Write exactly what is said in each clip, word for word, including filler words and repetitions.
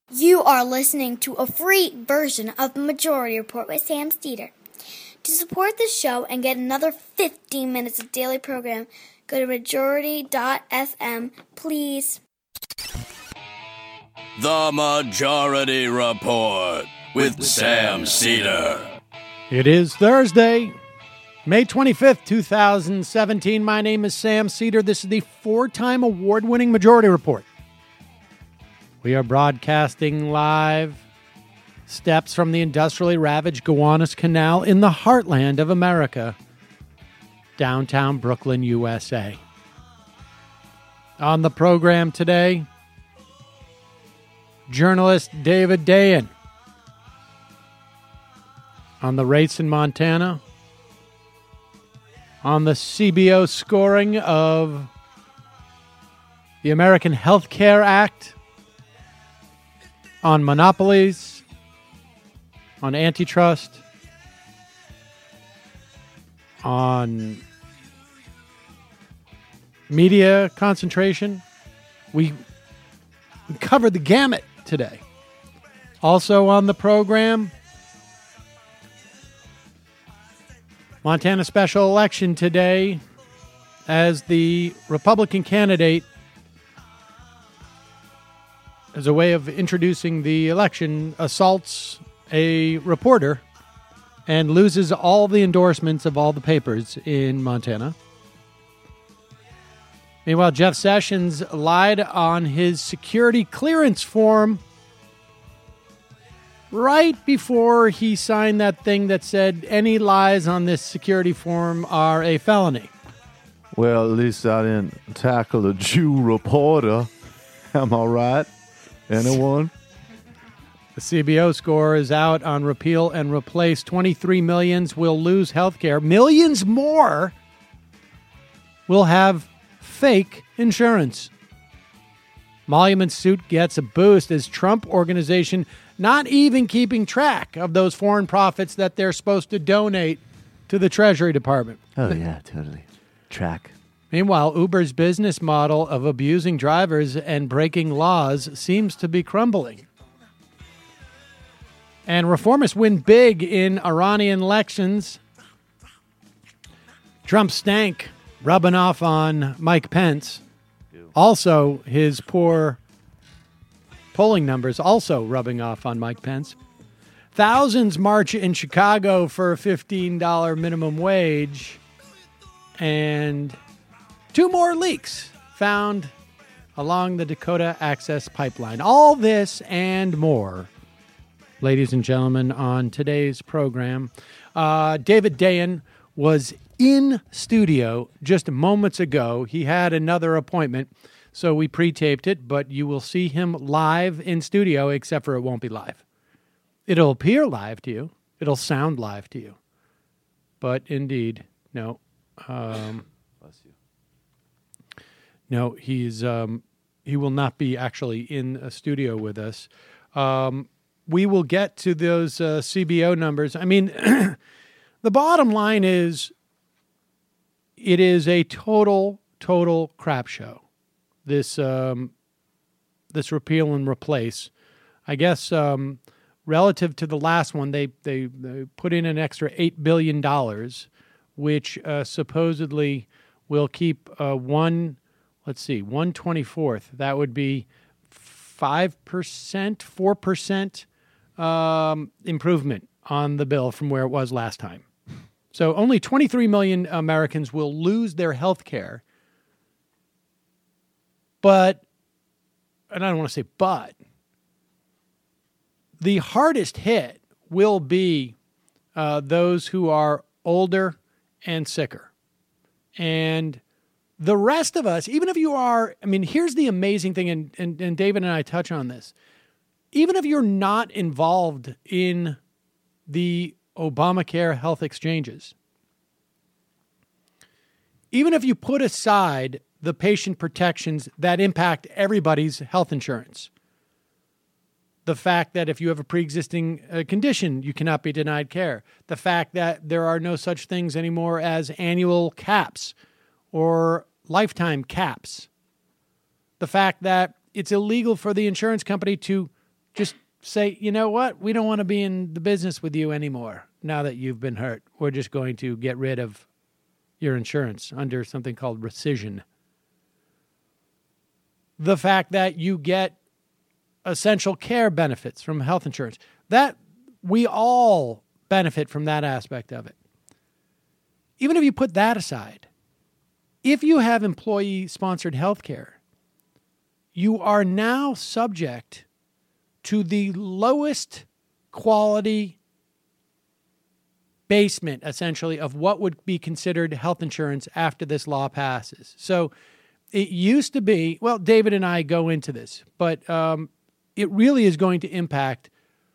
You are listening to a free version of the Majority Report with Sam Steeder. To support the show and get another fifteen minutes of daily program, go to majority dot f m, please. The Majority Report with Sam Steeder. It is Thursday, May twenty-fifth, twenty seventeen. My name is Sam Steeder. This is the four-time award-winning Majority Report. We are broadcasting live steps from the industrially ravaged Gowanus Canal in the heartland of America, downtown Brooklyn, U S A. On the program today, journalist David Dayen. On the race in Montana, on the C B O scoring of the American Health Care Act, on monopolies, on antitrust, on media concentration. We, we covered the gamut today. Also on the program, Montana special election today as the Republican candidate, as a way of introducing the election, assaults a reporter and loses all the endorsements of all the papers in Montana. Meanwhile, Jeff Sessions lied on his security clearance form right before he signed that thing that said any lies on this security form are a felony. Well, at least I didn't tackle a Jew reporter. Am I right? Anyone? The C B O score is out on repeal and replace. twenty-three millions will lose health care. Millions more will have fake insurance. Monument suit gets a boost as Trump organization not even keeping track of those foreign profits that they're supposed to donate to the Treasury Department. Oh, yeah, totally. Track. Meanwhile, Uber's business model of abusing drivers and breaking laws seems to be crumbling. And reformists win big in Iranian elections. Trump stank rubbing off on Mike Pence. Also, his poor polling numbers also rubbing off on Mike Pence. Thousands march in Chicago for a fifteen dollars minimum wage. And two more leaks found along the Dakota Access Pipeline. All this and more, ladies and gentlemen, on today's program. Uh, David Dayen was in studio just moments ago. He had another appointment, so we pre-taped it, but you will see him live in studio, except for it won't be live. It'll appear live to you. It'll sound live to you. But indeed, no. Um, No, he's um, he will not be actually in a studio with us. Um, we will get to those uh, C B O numbers. I mean, the bottom line is it is a total, total crap show. This um, this repeal and replace. I guess um, relative to the last one, they, they, they put in an extra eight billion dollars, which uh, supposedly will keep uh, one... Let's see, one twenty-fourth. That would be five percent, four percent um, improvement on the bill from where it was last time. So only twenty-three million Americans will lose their health care. But, and I don't want to say but, the hardest hit will be uh, those who are older and sicker. And the rest of us, even if you are, I mean, here's the amazing thing, and, and, and David and I touch on this. Even if you're not involved in the Obamacare health exchanges, even if you put aside the patient protections that impact everybody's health insurance, the fact that if you have a pre-existing uh, condition, you cannot be denied care, the fact that there are no such things anymore as annual caps or lifetime caps, the fact that it's illegal for the insurance company to just say, you know what? We don't want to be in the business with you anymore now that you've been hurt. We're just going to get rid of your insurance under something called rescission. The fact that you get essential care benefits from health insurance, that we all benefit from that aspect of it. Even if you put that aside, if you have employee-sponsored health care, you are now subject to the lowest quality basement, essentially, of what would be considered health insurance after this law passes. So it used to be, well, David and I go into this, but um, it really is going to impact,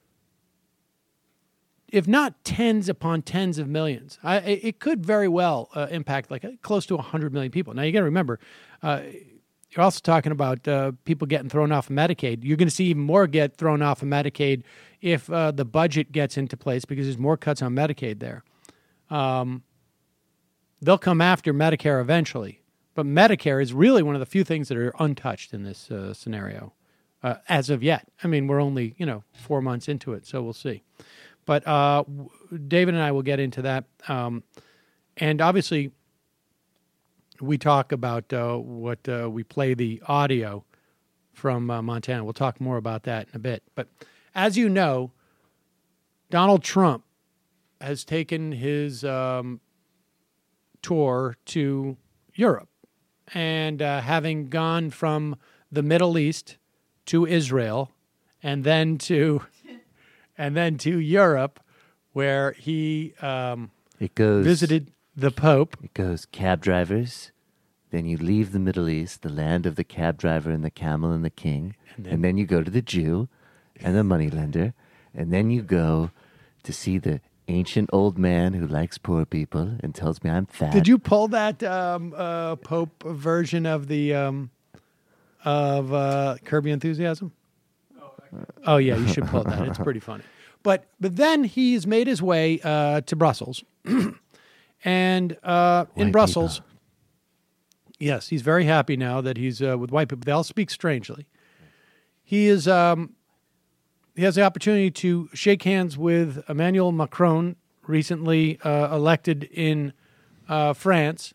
if not tens upon tens of millions. I, it could very well uh, impact like close to one hundred million people. Now, you got to remember, uh, you're also talking about uh, people getting thrown off of Medicaid. You're going to see even more get thrown off of Medicaid if uh, the budget gets into place because there's more cuts on Medicaid there. Um, they'll come after Medicare eventually. But Medicare is really one of the few things that are untouched in this uh, scenario uh, as of yet. I mean, we're only, you know, four months into it, so we'll see. But uh, David and I will get into that. Um, and obviously, we talk about uh, what uh, we play the audio from uh, Montana. We'll talk more about that in a bit. But as you know, Donald Trump has taken his um, tour to Europe. And uh, having gone from the Middle East to Israel and then to and then to Europe, where he um, it goes, visited the Pope. It goes cab drivers. Then you leave the Middle East, the land of the cab driver and the camel and the king. And then, and then you go to the Jew and the moneylender. And then you go to see the ancient old man who likes poor people and tells me I'm fat. Did you pull that um, uh, Pope version of the um, of uh, Curb Your Enthusiasm? Oh yeah, you should pull that. It's pretty funny. But but then he's made his way uh, to Brussels, and uh, in White Brussels, people. Yes, he's very happy now that he's uh, with white people. They all speak strangely. He is. Um, He has the opportunity to shake hands with Emmanuel Macron, recently uh, elected in uh, France.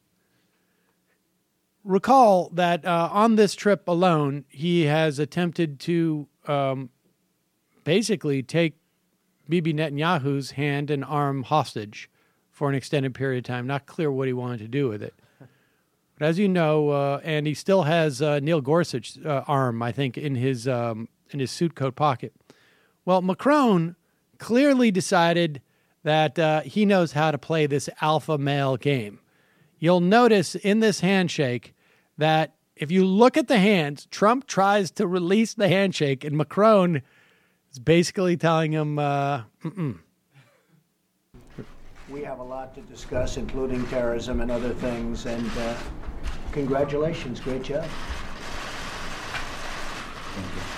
Recall that uh, on this trip alone, he has attempted to um, basically take Bibi Netanyahu's hand and arm hostage for an extended period of time. Not clear what he wanted to do with it. But as you know, uh, and he still has uh, Neil Gorsuch's uh, arm, I think, in his um, in his suit coat pocket. Well, Macron clearly decided that uh, he knows how to play this alpha male game. You'll notice in this handshake that if you look at the hands, Trump tries to release the handshake, and Macron is basically telling him, uh, mm-mm. We have a lot to discuss, including terrorism and other things, and uh, congratulations, great job. Thank you.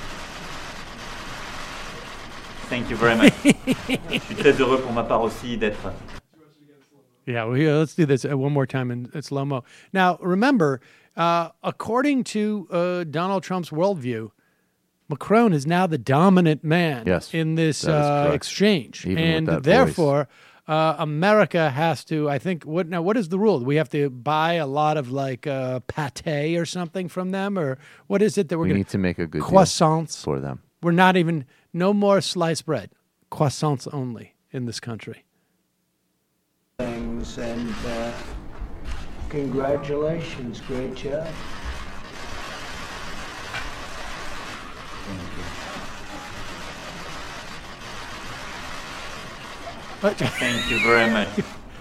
Thank you very much. Je suis très heureux pour ma part aussi d'être. Yeah, well, yeah, let's do this one more time in, in slow-mo. Now, remember, uh, according to uh, Donald Trump's worldview, Macron is now the dominant man Yes, in this that is uh, correct. exchange. Even with and that therefore, uh, America has to, I think, what now? What is the rule? We have to buy a lot of, like, uh, pate or something from them? Or what is it that we're We going need to make a good deal croissants for them. We're not even, no more sliced bread. Croissants only in this country. Things, and uh, congratulations, great job. Thank you very much.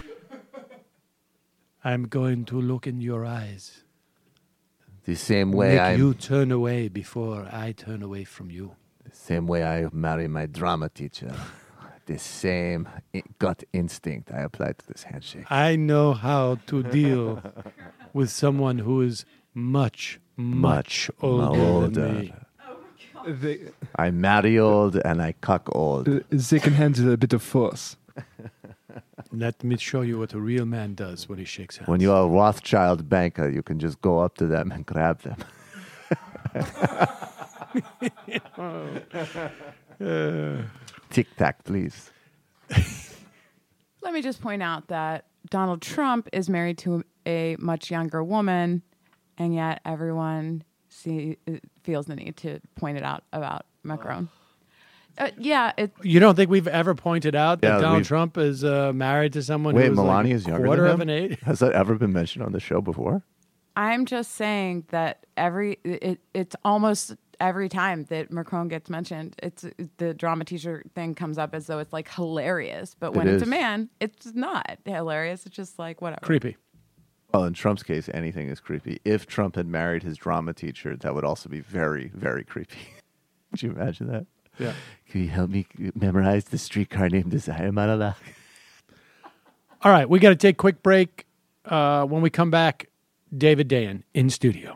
I'm going to look in your eyes. The same way Make I you turn away before I turn away from you. the same way I marry my drama teacher. The same i- gut instinct I apply to this handshake. I know how to deal with someone who is much, much, older, older. than me. They, I marry old and I cuck old. they can handle a bit of force. Let me show you what a real man does when he shakes hands. When you are a Rothschild banker, you can just go up to them and grab them. Uh, Tic Tac, please. Let me just point out that Donald Trump is married to a much younger woman, and yet everyone see, feels the need to point it out about Macron. Uh, yeah, it, you don't think we've ever pointed out that Yeah, Donald we've- Trump is uh, married to someone Wait, who's Melania's like a younger quarter than of him? an age? Has that ever been mentioned on the show before? I'm just saying that every it, it's almost every time that Macron gets mentioned, it's the drama teacher thing comes up as though it's like hilarious, but when It it's is. a man, it's not hilarious. It's just like whatever. Creepy. Well, in Trump's case, anything is creepy. If Trump had married his drama teacher, that would also be very, very creepy. Would you imagine that? Yeah. Can you help me memorize the streetcar named Desire monologue? All right, we got to take a quick break. Uh, when we come back, David Dayen in studio.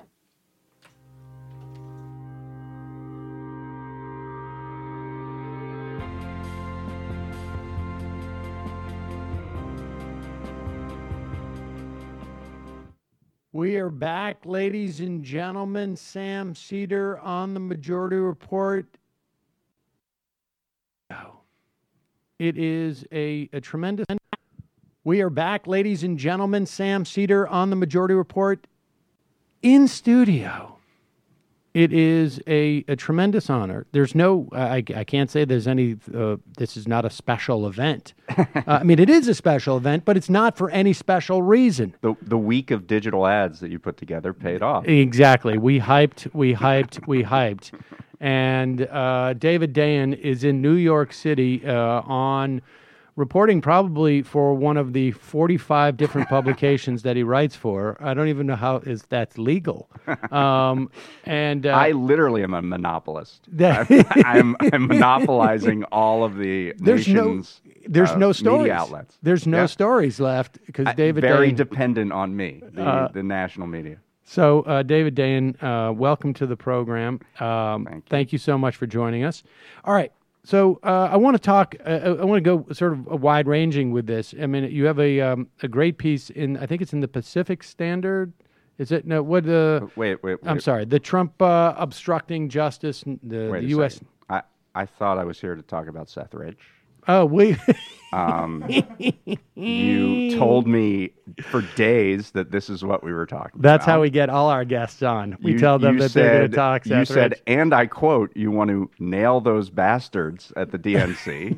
We are back, ladies and gentlemen. Sam Cedar on the Majority Report. Oh. It is a, a tremendous... We are back, ladies and gentlemen. Sam Cedar on the Majority Report in studio. It is a, a tremendous honor. There's no, I, I can't say there's any, uh, this is not a special event. uh, I mean, it is a special event, but it's not for any special reason. The the week of digital ads that you put together paid off. Exactly. We hyped, we hyped, we hyped. And uh, David Dayen is in New York City uh, on reporting probably for one of the forty-five different publications that he writes for. I don't even know how is that's legal. Um, and uh, I literally am a monopolist. That- I'm, I'm, I'm monopolizing all of the there's nation's no, there's uh, no stories. media outlets. There's no Yeah. stories left because I- David very Dayen. dependent on me, the, Uh, the national media. So, uh, David Dayen, uh, welcome to the program. Um, thank, you. thank you so much for joining us. All right. So, uh, I want to talk, uh, I want to go sort of wide ranging with this. I mean, you have a um, a great piece in, I think it's in the Pacific Standard. Is it? No, what? Uh, wait, wait, wait. I'm sorry. The Trump uh, obstructing justice, the, Wait the a U S second. I, I thought I was here to talk about Seth Rich. Oh, we. um, you told me for days that this is what we were talking That's about. how we get all our guests on. We You- tell them you that they're going said- to talk. You Seth said, Rich. and I quote, you want to nail those bastards at the D N C.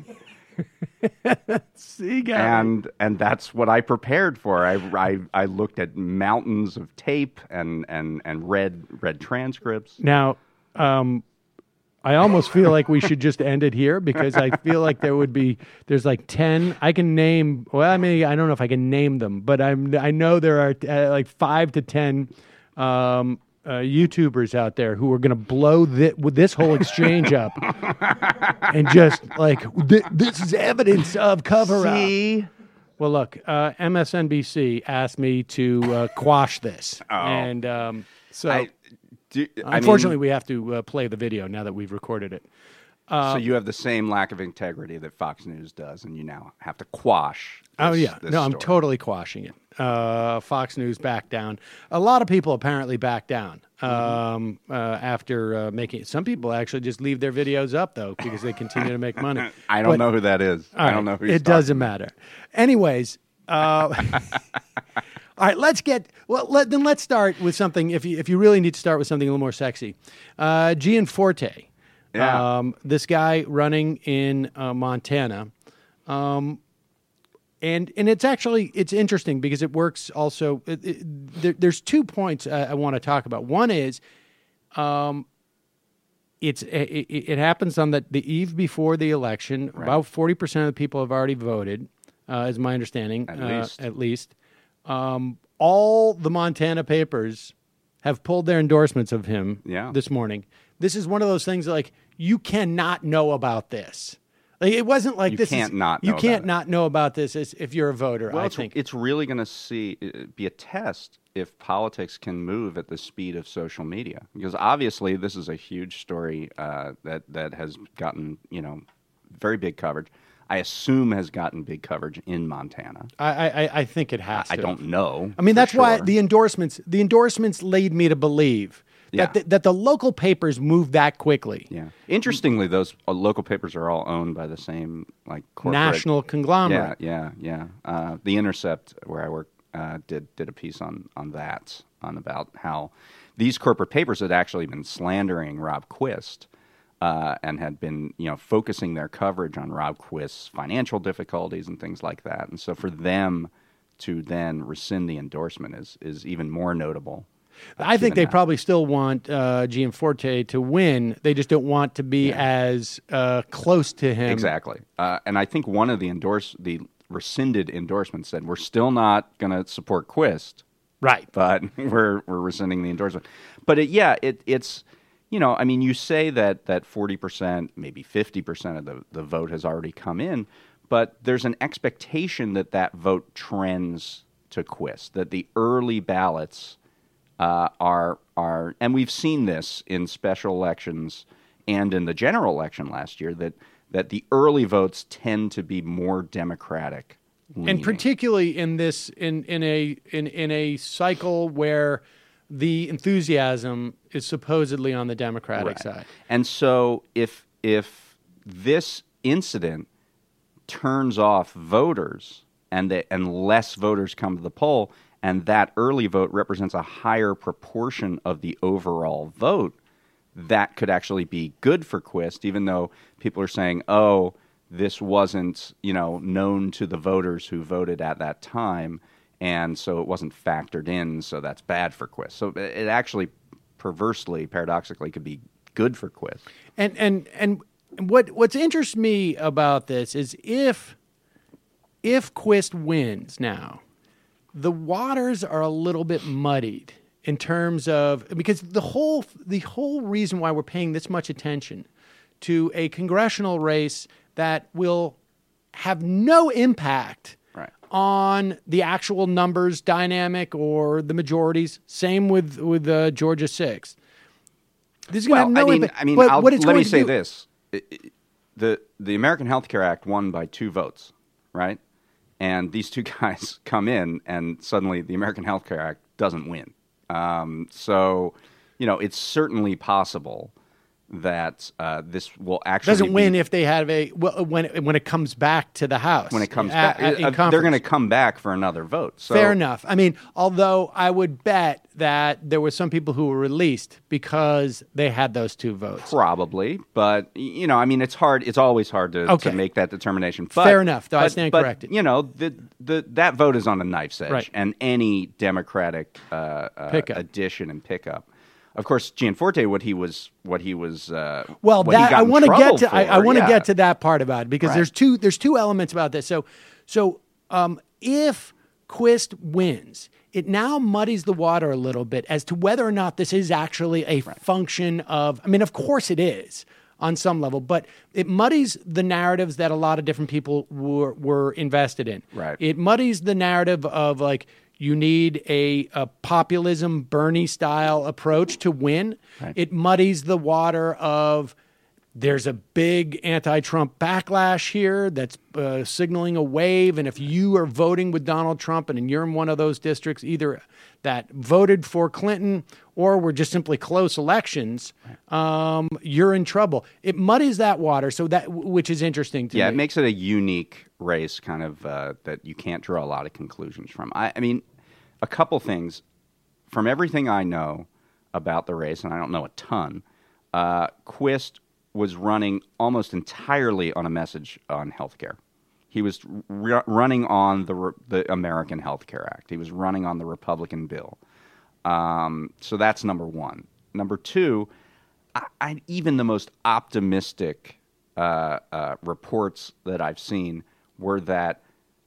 See, guys. and and that's what I prepared for. I, I I looked at mountains of tape and and and read read transcripts. Now, um, I almost feel like we should just end it here because I feel like there would be there's like ten. I can name. Well, I mean, I don't know if I can name them, but I'm I know there are uh, like five to ten um, uh, YouTubers out there who are going to blow thi- with this whole exchange up and just like th- this is evidence of cover up. See? Well, look, uh, M S N B C asked me to uh, quash this, Oh. and um, so. I, do, I Unfortunately, mean, we have to uh, play the video now that we've recorded it. Uh, so you have the same lack of integrity that Fox News does, and you now have to quash. oh this- yeah, this no, I'm story. totally quashing it. Uh, Fox News backed down. A lot of people apparently backed down um, uh, after uh, making. Some people actually just leave their videos up though because they continue to make money. I don't But- know who that is. All I don't right, know who. It doesn't matter. Anyways. Uh, All right, let's get well. Let, then let's start with something. If you if you really need to start with something a little more sexy, uh, Gianforte, Yeah. um, this guy running in uh, Montana, um, and and it's actually it's interesting because it works. Also, it, it, there, there's two points I, I want to talk about. One is, um, it's it, it happens on the, the eve before the election. Right. About forty percent of the people have already voted, uh, is my understanding. At uh, least. At least. Um, all the Montana papers have pulled their endorsements of him Yeah. this morning. This is one of those things like you cannot know about this. Like it wasn't like You this. can't is, not You know can't about it. not know about this as, if you're a voter. Well, I it's, think. it's really going to see uh, be a test if politics can move at the speed of social media, because obviously this is a huge story uh, that that has gotten you know very big coverage. I assume has gotten big coverage in Montana. I, I I think it has. I to. don't know. I mean, for that's why sure. the endorsements the endorsements lead me to believe Yeah. That the, that the local papers move that quickly. Yeah. Interestingly, those uh, local papers are all owned by the same like corporate National conglomerate. Yeah, yeah, yeah. Uh, the Intercept, where I work, uh, did did a piece on on that, on about how these corporate papers had actually been slandering Rob Quist. Uh, and had been, you know, focusing their coverage on Rob Quist's financial difficulties and things like that. And so for them to then rescind the endorsement is is even more notable. Uh, I think they that. probably still want uh, Gianforte to win. They just don't want to be Yeah. as uh, close to him. Exactly. Uh, and I think one of the endorse the rescinded endorsements said, we're still not going to support Quist. Right. But we're we're rescinding the endorsement. But it, yeah, it it's... You know, I mean, you say that that forty percent, maybe fifty percent of the, the vote has already come in, but there's an expectation that that vote trends to Quist, that the early ballots uh, are, are, and we've seen this in special elections and in the general election last year, that, that the early votes tend to be more Democratic leaning. And particularly in this, in, in, a, in, in a cycle where the enthusiasm is supposedly on the Democratic Right. side. And so if if this incident turns off voters and the, and less voters come to the poll, and that early vote represents a higher proportion of the overall vote, that could actually be good for Quist, even though people are saying, oh, this wasn't, you know, known to the voters who voted at that time. And so it wasn't factored in, so that's bad for Quist. So it actually, perversely, paradoxically, could be good for Quist. And and and what what's interests me about this is if if Quist wins now, the waters are a little bit muddied in terms of, because the whole the whole reason why we're paying this much attention to a congressional race that will have no impact Right. on the actual numbers dynamic or the majorities. Same with with uh, Georgia six. This is going to Well, have no I mean, impact. I mean, but I'll, what it's let going me to say do- this: It- it- the the American Health Care Act won by two votes, right? And these two guys come in, and suddenly the American Health Care Act doesn't win. Um, so, you know, it's certainly possible that uh, this will actually Doesn't be, win if they have a well, when it, when it comes back to the House. when it comes A- back. a- in uh, they're conference. going to come back for another vote. So, Fair enough. I mean, although I would bet that there were some people who were released because they had those two votes. Probably, but y- you know, I mean, it's hard. It's always hard to, Okay. to make that determination. But, Fair enough, though. I but- stand but, corrected. You know, the, the that vote is on a knife's edge, Right. and any Democratic uh, uh, Pickup. addition and pickup. Of course, Gianforte, what he was, what he was. Uh, Well, what he that got I in want to trouble get to. I, for, I want to yeah. get to that part about it because Right. there's two. There's two elements about this. So, so um, if Quist wins, it now muddies the water a little bit as to whether or not this is actually a function of. I mean, of course it is on some level, but it muddies the narratives that a lot of different people were were invested in. Right. It muddies the narrative of like. You need a, a populism, Bernie-style approach to win. Right. It muddies the water of there's a big anti-Trump backlash here that's uh, signaling a wave. And if you are voting with Donald Trump and you're in one of those districts, either that voted for Clinton or were just simply close elections, um, you're in trouble. It muddies that water, so that which is interesting to Yeah, me. it makes it a unique race, kind of uh, that you can't draw a lot of conclusions from. I, I mean, a couple things from everything I know about the race, and I don't know a ton. Uh, Quist was running almost entirely on a message on healthcare. He was r- running on the re- the American Health Care Act. He was running on the Republican bill. Um, so that's number one. Number two, I, I, even the most optimistic uh, uh, reports that I've seen were that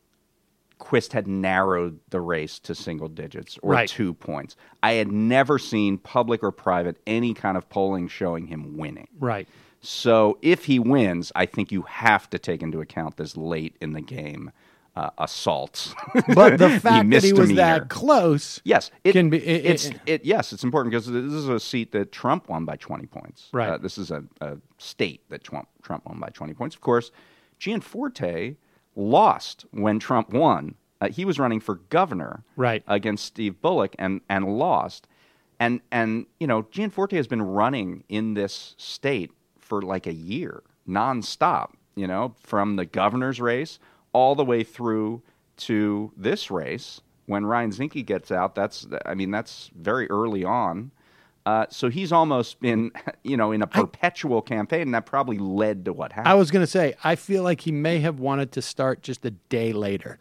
Quist had narrowed the race to single digits or Right. two points. I had never seen, public or private, any kind of polling showing him winning. Right. So if he wins, I think you have to take into account this late in the game uh, assault. But the fact that he was misdemeanor. that close, yes, it, can be. It, it's it- it, yes, it's important because this is a seat that Trump won by twenty points. Right. Uh, this is a, a state that Trump Trump won by twenty points. Of course, Gianforte lost when Trump won. Uh, he was running for governor Right. against Steve Bullock and and lost. And, and you know, Gianforte has been running in this state for like a year, nonstop, you know, from the governor's race all the way through to this race. When Ryan Zinke gets out, that's, I mean, that's very early on. Uh, so he's almost been, you know, in a perpetual I, campaign, and that probably led to what happened. I was going to say, I feel like he may have wanted to start just a day later.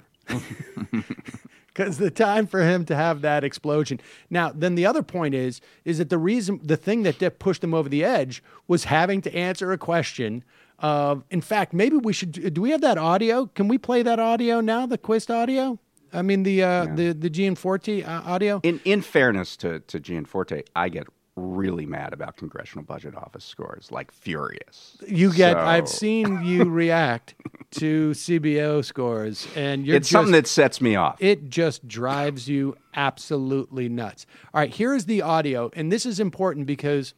Because the time for him to have that explosion. Now, then the other point is, is that the reason, the thing that pushed him over the edge was having to answer a question of, in fact, maybe we should, do we have that audio? Can we play that audio now, the Quist audio? I mean, the uh, yeah. the the Gianforte uh, audio. In in fairness to to Gianforte, I get really mad about Congressional Budget Office scores, like furious. You get. So... I've seen you react to C B O scores, and you're it's just, something that sets me off. It just drives you absolutely nuts. All right, here is the audio, and this is important because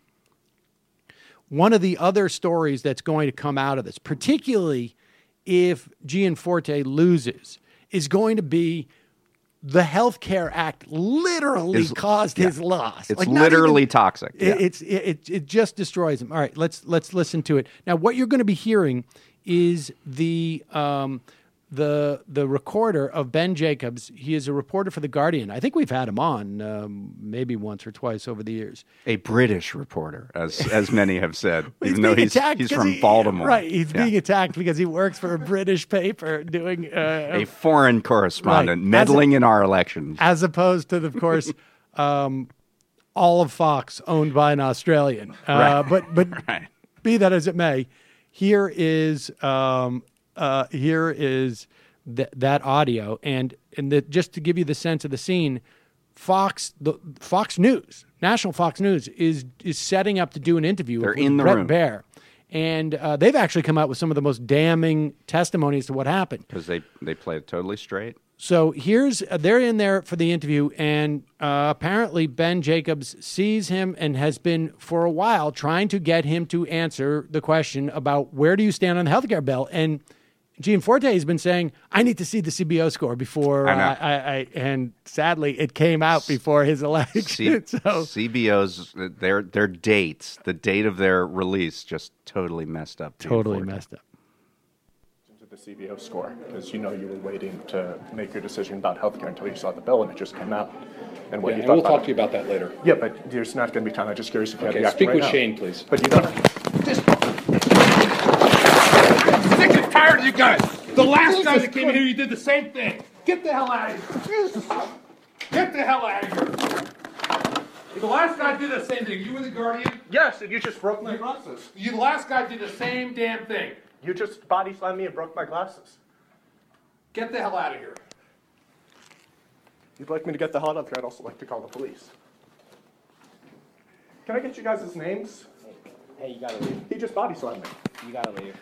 one of the other stories that's going to come out of this, particularly if Gianforte loses, is going to be the Health Care Act literally is, caused yeah. his loss. It's like literally even, toxic. It, yeah. It's it, it just destroys him. All right, let's let's listen to it. Now, what you're going to be hearing is the um, the the recorder of Ben Jacobs. He is a reporter for The Guardian. I think we've had him on um, maybe once or twice over the years. A British reporter, as as many have said, well, even though he's he's from he, Baltimore. Right, he's yeah. being attacked because he works for a British paper doing uh, a foreign correspondent right. meddling a, in our elections, as opposed to, of course, um, all of Fox owned by an Australian. Uh, right. But but right. be that as it may, here is um, uh, here is. Th- that audio, and and the, just to give you the sense of the scene, Fox, the Fox News, National Fox News is is setting up to do an interview They're with in the Brett room. Baier, and uh, they've actually come out with some of the most damning testimonies to what happened because they they play it totally straight. So here's uh, they're in there for the interview, and uh, apparently Ben Jacobs sees him and has been for a while trying to get him to answer the question about where do you stand on the healthcare bill. And Gianforte has been saying, I need to see the C B O score before I know. I, I, I and sadly it came out before his election. C- so C B Os, their their dates, the date of their release, just totally messed up. Totally messed up. The C B O score, because you know you were waiting to make your decision about healthcare until you saw the bill and it just came out. And what yeah, you and thought we'll about talk it. to you about that later. Yeah, but there's not going to be time. I'm just curious if you okay, have the speak right with now. Shane, please. But you don't. I'm sick and tired of you guys. The last guy that came in here, you did the same thing. Get the hell out of here. Jesus. Get the hell out of here. The last guy did the same thing. You were the Guardian? Yes, and you just broke my glasses. You, the last guy did the same damn thing. You just body slammed me and broke my glasses. Get the hell out of here. If you'd like me to get the hell out of here, I'd also like to call the police. Can I get you guys' names? Hey, you gotta leave. He just body slammed me. You gotta leave.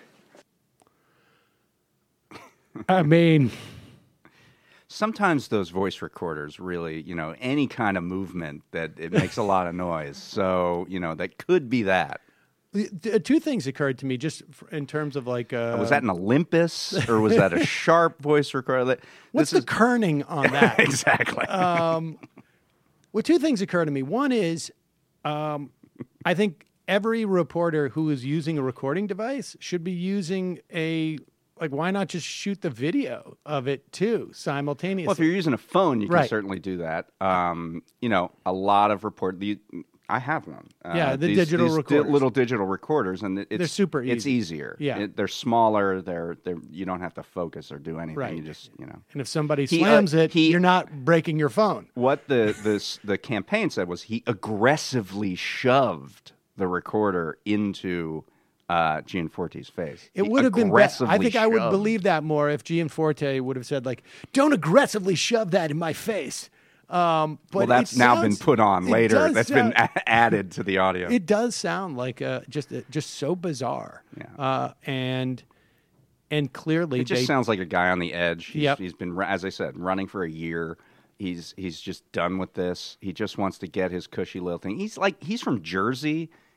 I mean, sometimes those voice recorders really, you know, any kind of movement that it makes a lot of noise. So, you know, that could be that. Two things occurred to me just in terms of like... Uh, was that an Olympus or was that a Sharp voice recorder? What's this the is... kerning on that? Exactly. Um, well, two things occur to me. One is um, I think every reporter who is using a recording device should be using a... Like, why not just shoot the video of it, too, simultaneously? Well, if you're using a phone, you can right. certainly do that. Um, you know, a lot of report... The, I have one. Uh, yeah, the these, digital these recorders. Di- little digital recorders, and it's they're super easy. It's easier. Yeah, it, they're smaller. They're they're you don't have to focus or do anything. Right. You just you know. And if somebody he, slams uh, it, he, you're not breaking your phone. What the the the campaign said was he aggressively shoved the recorder into uh, Gianforte's face. It he would have been better. I think shoved. I would believe that more if Gianforte would have said like, "Don't aggressively shove that in my face." Um, but well, that's now sounds, been put on later. That's sound, been a- added to the audio. It does sound like uh, just uh, just so bizarre. Yeah. Uh, and and clearly, it just they, sounds like a guy on the edge. He's, yep. he's been, as I said, running for a year. He's he's just done with this. He just wants to get his cushy little thing. He's like he's from Jersey,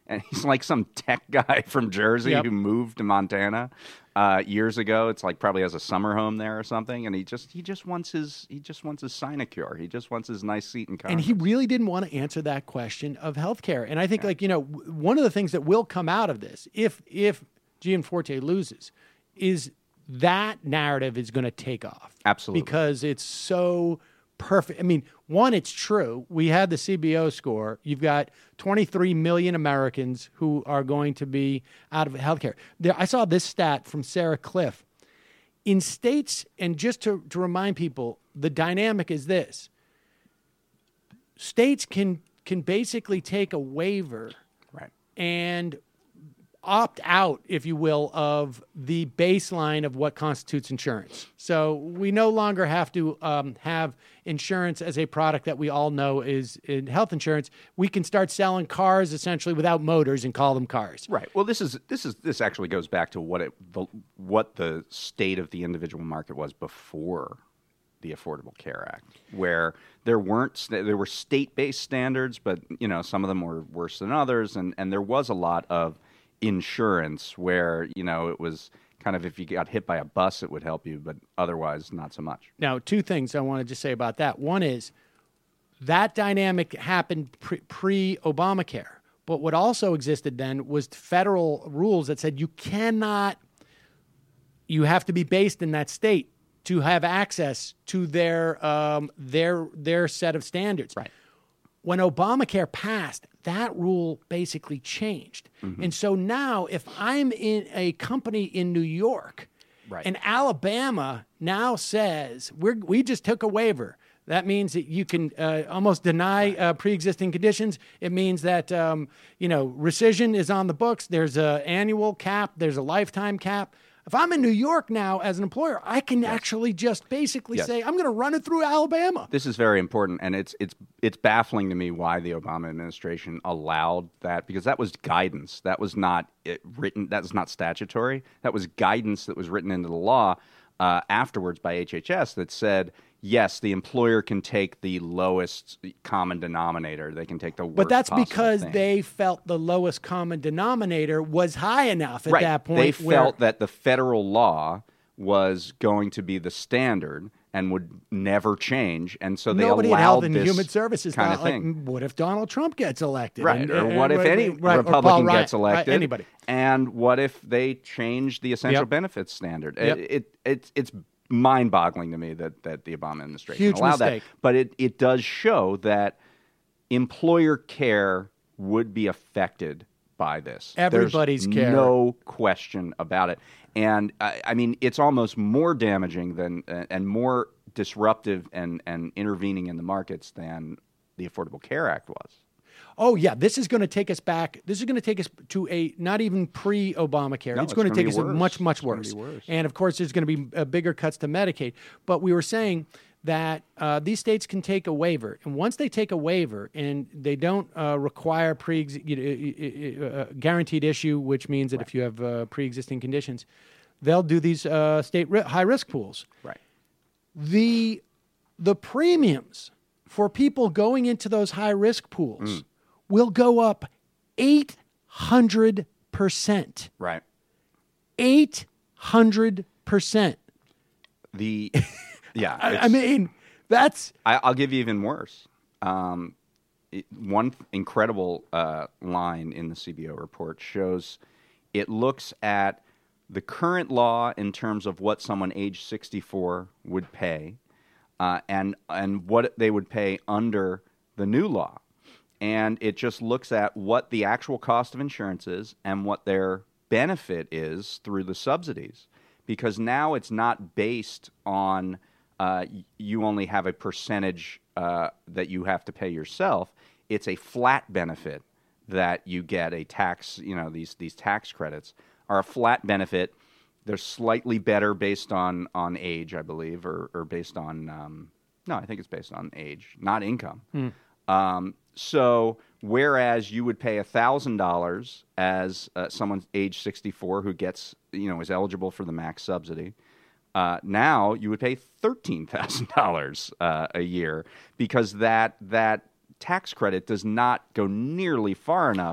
and he's like some tech guy from Jersey Yep. who moved to Montana uh, years ago. It's like probably has a summer home there or something, and he just he just wants his he just wants his sinecure. He just wants his nice seat in Congress. And he really didn't want to answer that question of healthcare. And I think, like, you know, w- one of the things that will come out of this, if if Gianforte loses, is that narrative is going to take off. Absolutely. Because it's so perfect. I mean, one, it's true. We had the C B O score. You've got twenty-three million Americans who are going to be out of healthcare. There, I saw this stat from Sarah Cliff. In states, and just to, to remind people, the dynamic is this. States can can basically take a waiver right. and opt out, if you will, of the baseline of what constitutes insurance. So we no longer have to um, have insurance as a product that we all know is in health insurance. We can start selling cars essentially without motors and call them cars. Right. Well, this is this is this actually goes back to what it the, what the state of the individual market was before the Affordable Care Act, where there weren't there were state-based standards, but you know some of them were worse than others, and and there was a lot of insurance where, you know, it was kind of if you got hit by a bus, it would help you, but otherwise not so much. Now, two things I wanted to say about that. One is that dynamic happened pre- pre-Obamacare, but what also existed then was federal rules that said you cannot, you have to be based in that state to have access to their um, their their set of standards. Right. When Obamacare passed, that rule basically changed. Mm-hmm. And so now if I'm in a company in New York Right. and Alabama now says, we're, we just took a waiver. That means that you can uh, almost deny uh, pre-existing conditions. It means that, um, you know, rescission is on the books. There's an annual cap. There's a lifetime cap. If I'm in New York now as an employer, I can actually just basically Yes. say, I'm going to run it through Alabama. This is very important, and it's it's it's baffling to me why the Obama administration allowed that, because that was guidance. That was not it, written. That was not statutory. That was guidance that was written into the law uh, afterwards by H H S that said, yes, the employer can take the lowest common denominator. They can take the worst But that's possible because thing. they felt the lowest common denominator was high enough at right. that point. They where, felt that the federal law was going to be the standard and would never change, and so they nobody allowed at Health and this Human Services kind thought, of like, thing. what if Donald Trump gets elected? Right, And- or and- what if right, any right, or Paul Republican Ryan, gets elected? right, anybody. And what if they change the essential Yep. benefits standard? Yep. It, it, it's it's mind-boggling to me that, that the Obama administration Huge allowed mistake. that. But it, it does show that employer care would be affected by this. Everybody's There's care. no question about it. And I, I mean, it's almost more damaging than uh, and more disruptive and, and intervening in the markets than the Affordable Care Act was. Oh, yeah, this is going to take us back. This is going to take us to a not even pre-Obamacare. No, it's it's going to gonna take be us a worse. much, much It's gonna worse. be worse. And, of course, there's going to be uh, bigger cuts to Medicaid. But we were saying that uh, these states can take a waiver. And once they take a waiver and they don't uh, require pre you know, uh, guaranteed issue, which means that Right. if you have uh, pre-existing conditions, they'll do these uh, state ri- high-risk pools. Right. The the premiums for people going into those high-risk pools Mm. will go up eight hundred percent. Right. eight hundred percent. The yeah, I, I it's- mean, that's I, I'll give you even worse. Um, it, one incredible uh, line in the C B O report shows it looks at the current law in terms of what someone age sixty-four would pay, uh, and and what they would pay under the new law, and it just looks at what the actual cost of insurance is and what their benefit is through the subsidies, because now it's not based on uh, y- you only have a percentage uh, that you have to pay yourself. It's a flat benefit that you get a tax, you know, these these tax credits are a flat benefit. They're slightly better based on, on age, I believe, or, or based on, um, no, I think it's based on age, not income. Hmm. Um, so whereas you would pay one thousand dollars as uh, someone age sixty-four who gets, you know, is eligible for the max subsidy, uh, now you would pay thirteen thousand dollars uh, a year, because that that tax credit does not go nearly far enough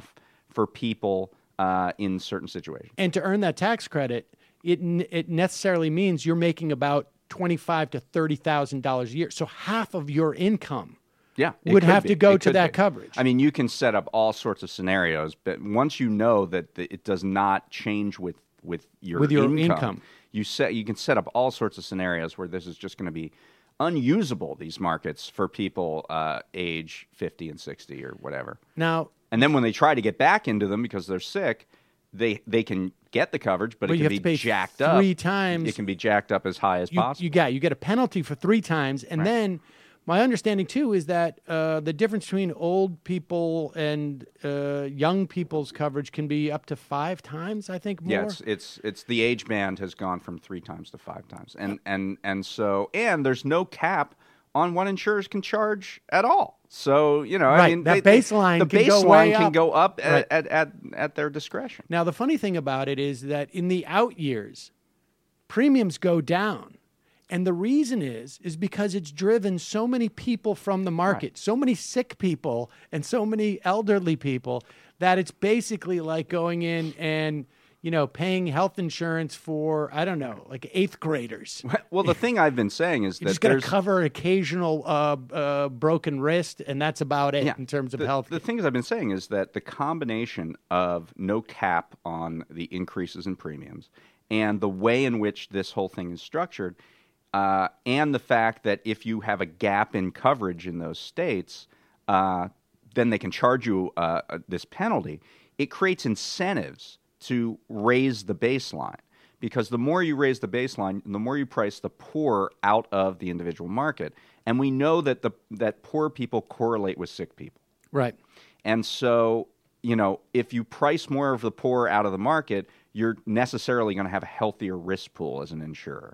for people uh, in certain situations. And to earn that tax credit, it n- it necessarily means you're making about twenty-five to thirty thousand dollars a year. So half of your income Yeah, it would could have be. to go It to could that be. coverage. I mean, you can set up all sorts of scenarios, but once you know that the, it does not change with with your, With your income, income. you set you can set up all sorts of scenarios where this is just going to be unusable, these markets, for people uh, age fifty and sixty or whatever. Now, and then when they try to get back into them because they're sick, they they can get the coverage, but Well, it you can have be to pay jacked up three times. It can be jacked up as high as you, possible. you got you get a penalty for three times, and Right. then my understanding too is that uh, the difference between old people and uh, young people's coverage can be up to five times. I think more. Yeah, it's, it's it's the age band has gone from three times to five times, and and and so and there's no cap on what insurers can charge at all. So you know, I Right, mean, that they- baseline the can go baseline way can up. go up Right. at, at at at their discretion. Now, the funny thing about it is that in the out years, premiums go down. And the reason is, is because it's driven so many people from the market, so many sick people and so many elderly people that it's basically like going in and, you know, paying health insurance for, I don't know, like eighth graders. Well, the thing I've been saying is You that just got to there's cover occasional uh, uh, broken wrist, and that's about it in terms of the, health. The things I've been saying is that the combination of no cap on the increases in premiums and the way in which this whole thing is structured, uh, and the fact that if you have a gap in coverage in those states, uh, then they can charge you uh, this penalty. It creates incentives to raise the baseline. Because the more you raise the baseline, the more you price the poor out of the individual market. And we know that the that poor people correlate with sick people. Right. And so, you know, if you price more of the poor out of the market, you're necessarily going to have a healthier risk pool as an insurer.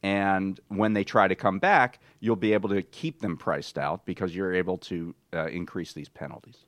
And when they try to come back, you'll be able to keep them priced out because you're able to uh, increase these penalties.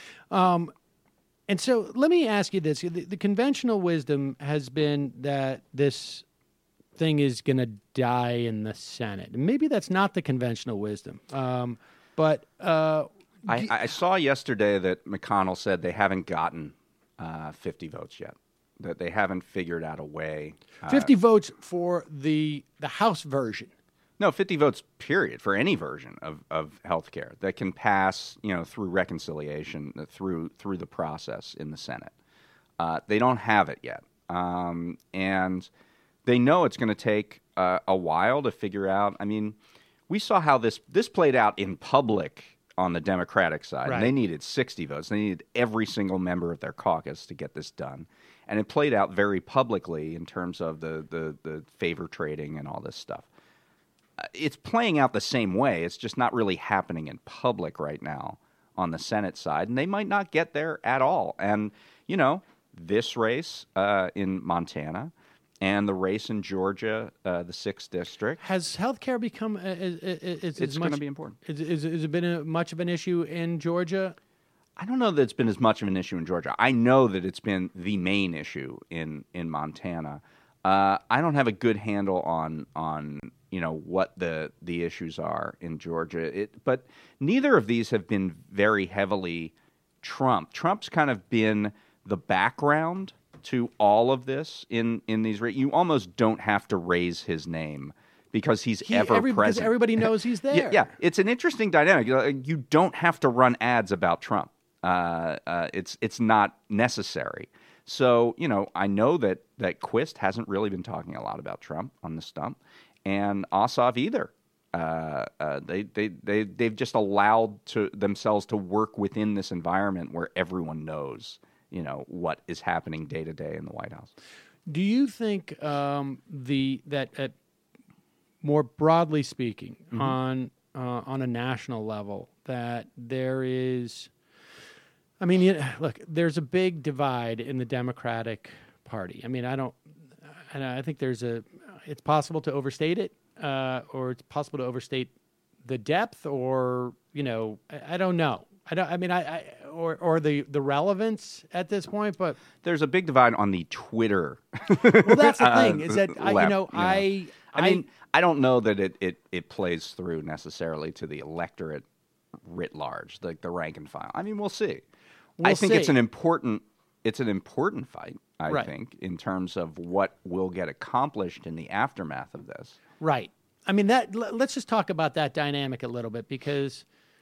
Um, and so let me ask you this. The, the conventional wisdom has been that this thing is going to die in the Senate. And maybe that's not the conventional wisdom. Um, but uh, I, I saw yesterday that McConnell said they haven't gotten uh, fifty votes yet, that they haven't figured out a way. Uh, fifty votes for the the House version. No, fifty votes, period, for any version of, of health care that can pass, you know, through reconciliation, uh, through through the process in the Senate. Uh, they don't have it yet. Um, and they know it's going to take uh, a while to figure out. I mean, we saw how this this played out in public on the Democratic side. Right. They needed sixty votes. They needed every single member of their caucus to get this done. And it played out very publicly in terms of the, the, the favor trading and all this stuff. It's playing out the same way. It's just not really happening in public right now on the Senate side, and they might not get there at all. And, you know, this race uh, in Montana and the race in Georgia, uh, the sixth district. Has healthcare become uh, is, is, is It's as gonna much- be important. Is, is, is it been a, much of an issue in Georgia? I don't know that it's been as much of an issue in Georgia. I know that it's been the main issue in, in Montana. Uh, I don't have a good handle on on you know what the the issues are in Georgia. It, but neither of these have been very heavily Trump. Trump's kind of been the background to all of this in in these. ra- You almost don't have to raise his name because he's He- ever every- because present. everybody knows he's Yeah, there. yeah, it's an interesting dynamic. Uh, You don't have to run ads about Trump. Uh, uh, it's it's not necessary. So, you know, I know that, that Quist hasn't really been talking a lot about Trump on the stump, and Ossoff either. Uh, uh, they, they, they, they've just allowed to themselves to work within this environment where everyone knows, you know, what is happening day to day in the White House. Do you think um, the that uh, more broadly speaking, Mhm. on uh, on a national level, that there is, I mean, you, look, there's a big divide in the Democratic Party. I mean, I don't, and I think there's a, it's possible to overstate it, uh, or it's possible to overstate the depth, or you know, I, I don't know. I don't. I mean, I, I or or the the relevance at this point, but There's a big divide on the Twitter. well, that's the uh, thing is that I, you left, know, I, I mean, I don't know that it, it, it plays through necessarily to the electorate writ large, like the rank and file. I mean, we'll see. I We'll think it's see. an important it's an important fight, I Right. think, in terms of what will get accomplished in the aftermath of this. Right. I mean, that. l- let's just talk about that dynamic a little bit, because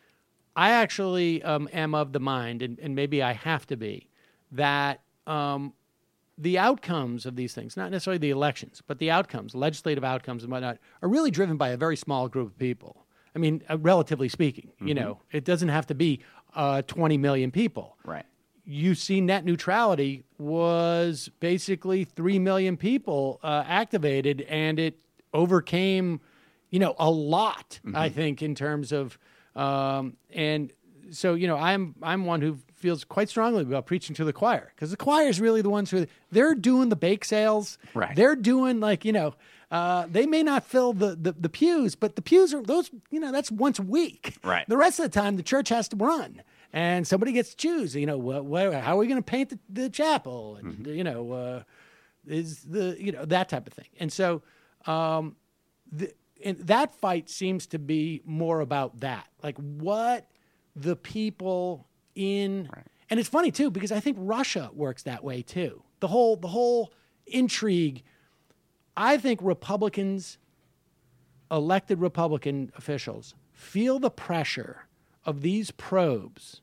I actually um, am of the mind, and, and maybe I have to be, that um, the outcomes of these things, not necessarily the elections, but the outcomes, legislative outcomes and whatnot, are really driven by a very small group of people. I mean, uh, relatively speaking, you Mhm. know, it doesn't have to be uh, twenty million people. Right. You see, net neutrality was basically three million people uh, activated, and it overcame, you know, a lot, I think, in terms of, um, and so, you know, I'm I'm one who feels quite strongly about preaching to the choir, because the choir is really the ones who, they're doing the bake sales. Right. They're doing, like, you know, uh, they may not fill the, the, the pews, but the pews are those, you know, that's once a week. Right. The rest of the time, the church has to run. And somebody gets to choose, you know, wh- wh- how are we going to paint the, the chapel? And, you know, uh, is the, you know, that type of thing. And so um, the, and that fight seems to be more about that. Like what the people in, and it's funny too, because I think Russia works that way too. The whole, the whole intrigue. I think Republicans, elected Republican officials, feel the pressure of these probes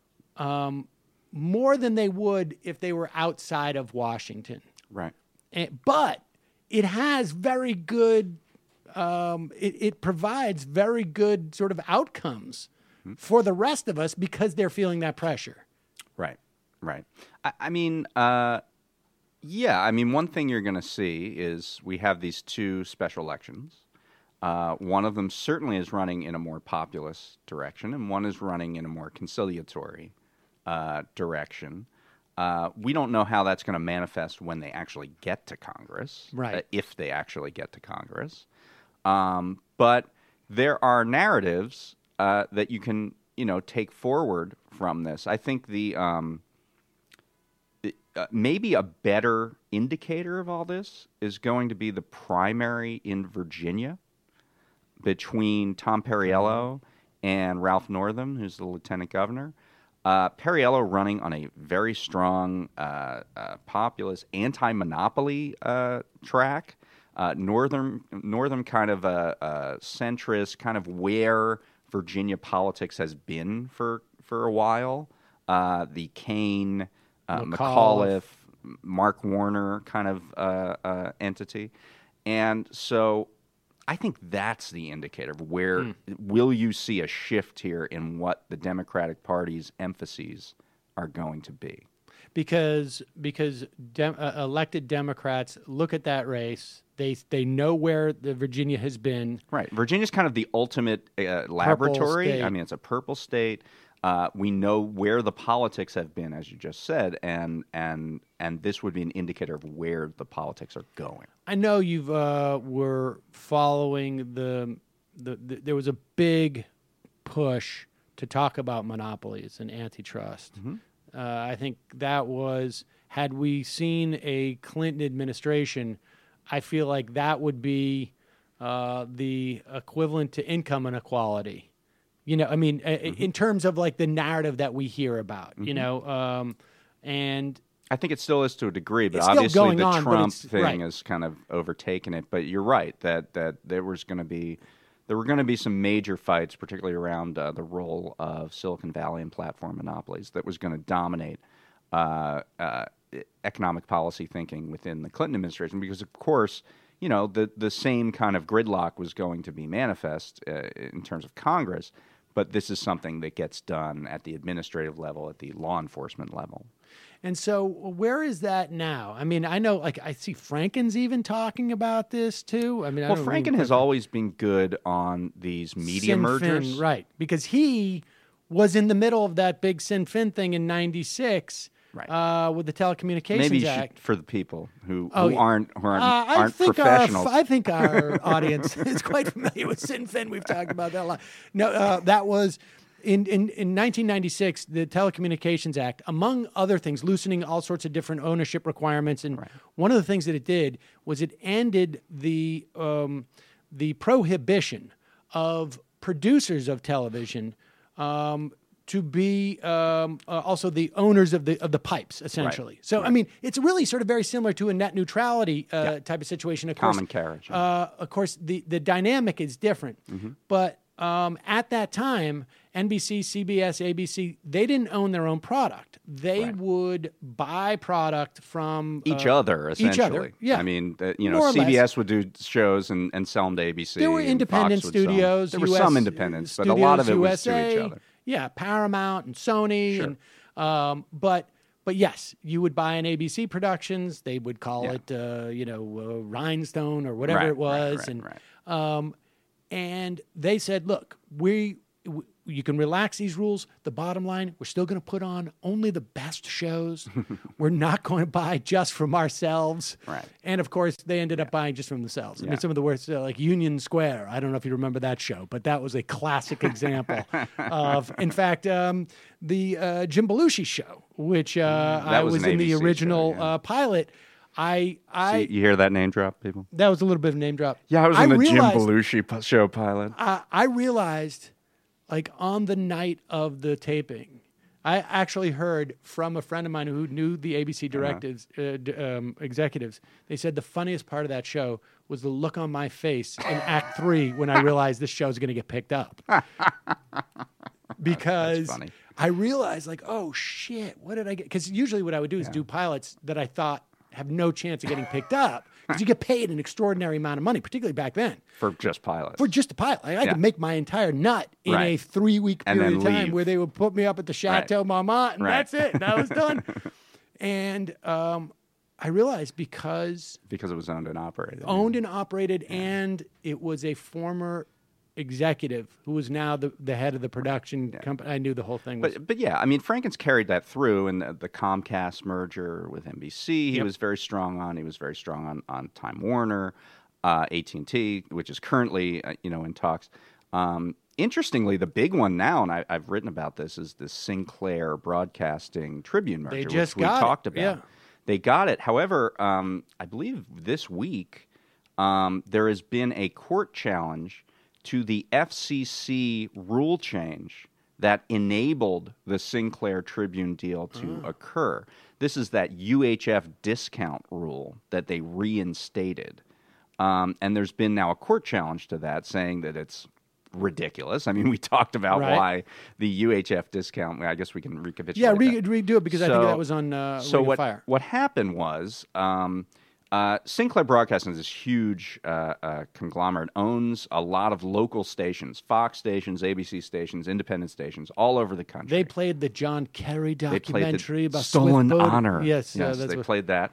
um, more than they would if they were outside of Washington. Right. And, but it has very good, um, it, it provides very good sort of outcomes for the rest of us because they're feeling that pressure. Right, right. I, I mean, uh, yeah, I mean, one thing you're going to see is we have these two special elections. Uh, one of them certainly is running in a more populist direction, and one is running in a more conciliatory uh, direction. Uh, we don't know how that's going to manifest when they actually get to Congress, Right. uh, if they actually get to Congress. Um, but there are narratives uh, that you can, you know, take forward from this. I think the um, the, uh, maybe a better indicator of all this is going to be the primary in Virginia between Tom Perriello and Ralph Northam, who's the lieutenant governor. Uh, Perriello running on a very strong uh, uh, populist anti-monopoly uh, track. Uh, Northern, Northern kind of a, a centrist, kind of where Virginia politics has been for for a while. Uh, the Kane, uh, McAuliffe. McAuliffe, Mark Warner kind of uh, uh, entity, and so I think that's the indicator of where Hmm. will you see a shift here in what the Democratic Party's emphases are going to be. Because because dem, uh, elected Democrats look at that race, they they know where the Virginia has been. Right. Virginia's kind of the ultimate uh, laboratory. state. I mean, it's a purple state. Uh, we know where the politics have been, as you just said, and and and this would be an indicator of where the politics are going. I know you've uh, were following the, the the there was a big push to talk about monopolies and antitrust. Uh, I think that was, had we seen a Clinton administration, I feel like that would be uh, the equivalent to income inequality. You know, I mean, uh, in terms of like the narrative that we hear about, you Mhm. know, um, and I think it still is to a degree, but It's still obviously going the on, but Trump it's- thing right. has kind of overtaken it. But you're right that that there was going to be there were going to be some major fights, particularly around uh, the role of Silicon Valley and platform monopolies, that was going to dominate uh, uh, economic policy thinking within the Clinton administration. Because of course, you know, the the same kind of gridlock was going to be manifest uh, in terms of Congress. But this is something that gets done at the administrative level, at the law enforcement level. And so where is that now? I mean, I know, like, I see Franken's even talking about this too. I mean, I Well, don't Franken mean- has always been good on these media Sinn mergers. Fin, right? Because he was in the middle of that big Sinn Fin thing in ninety-six, right? Uh, with the Telecommunications Maybe you Act. should, for the people who, Oh, who yeah. aren't who aren't, Uh, I aren't think professionals. Our, I think our audience is quite familiar with Sinn Fin. We've talked about that a lot. No, uh, that was in, in, in nineteen ninety-six, the Telecommunications Act, among other things, loosening all sorts of different ownership requirements. And one of the things that it did was it ended the um, the prohibition of producers of television um, to be um, uh, also the owners of the of the pipes, essentially. Right. So, Right. I mean, it's really sort of very similar to a net neutrality uh, Yeah. type of situation. Of Common course, carriage. Uh, of course, the, the dynamic is different. Mhm. But um, at that time, N B C, C B S, A B C, they didn't own their own product. They would buy product from Each uh, other, essentially. Each other, yeah. I mean, uh, you More know, or C B S less. would do shows and, and sell them to A B C. There were and independent Fox would sell 'em. studios. There were U S some independents, but a lot of it Studios was to each U S A, other. Yeah, Paramount and Sony, Sure. and um, but but yes, you would buy an A B C Productions. They would call Yeah. it, uh, you know, uh, Rhinestone or whatever Right, it was, right, right, and right. um, and they said, look, we. w You can relax these rules. The bottom line, we're still going to put on only the best shows. We're not going to buy just from ourselves. Right. And of course, they ended up buying just from themselves. I Yeah. mean, some of the worst, uh, like Union Square. I don't know if you remember that show, but that was a classic example of, in fact, um, the uh, Jim Belushi show, which uh, I was was an in the A B C show, original yeah. uh, pilot. I, I, See, you hear that name drop, people? that was a little bit of a name drop. Yeah, I was in the realized- Jim Belushi p- show pilot. I, I realized, like on the night of the taping, I actually heard from a friend of mine who knew the A B C directives, uh d um, executives. They said the funniest part of that show was the look on my face in Act Three when I realized this show is going to get picked up. Because funny. I realized, like, oh shit, what did I get? Because usually what I would do is do pilots that I thought have no chance of getting picked up because you get paid an extraordinary amount of money, particularly back then. For just pilots. For just a pilot. Like, I Yeah. could make my entire nut in a Right. three-week And period then of time leave. where they would put me up at the Chateau Marmont, and Right. that's it. That was done. And um, I realized because Because it was owned and operated. owned and operated, and it was a former executive who was now the, the head of the production company. I knew the whole thing was... But but yeah, I mean, Franken's carried that through, and the, the Comcast merger with N B C, he Yep. was very strong on. He was very strong on on Time Warner, uh, A T and T, which is currently uh, you know in talks. Um, interestingly, the big one now, and I, I've written about this, is the Sinclair Broadcasting Tribune merger, They just which we got it, talked about. yeah. They got it. However, um, I believe this week um, there has been a court challenge to the F C C rule change that enabled the Sinclair Tribune deal to occur. This is that U H F discount rule that they reinstated. Um, and there's been now a court challenge to that saying that it's ridiculous. I mean, we talked about Right. why the U H F discount, I guess we can recapitulate Yeah, re- that. redo it because I think that was on uh, So Ring of what, Fire. what happened was um, uh, Sinclair Broadcasting is this huge uh, uh, conglomerate, owns a lot of local stations, Fox stations, A B C stations, independent stations, all over the country. They played the John Kerry They played documentary the about Stolen Swift Boat. Honor. Yes, uh, yes, that's they what- played that,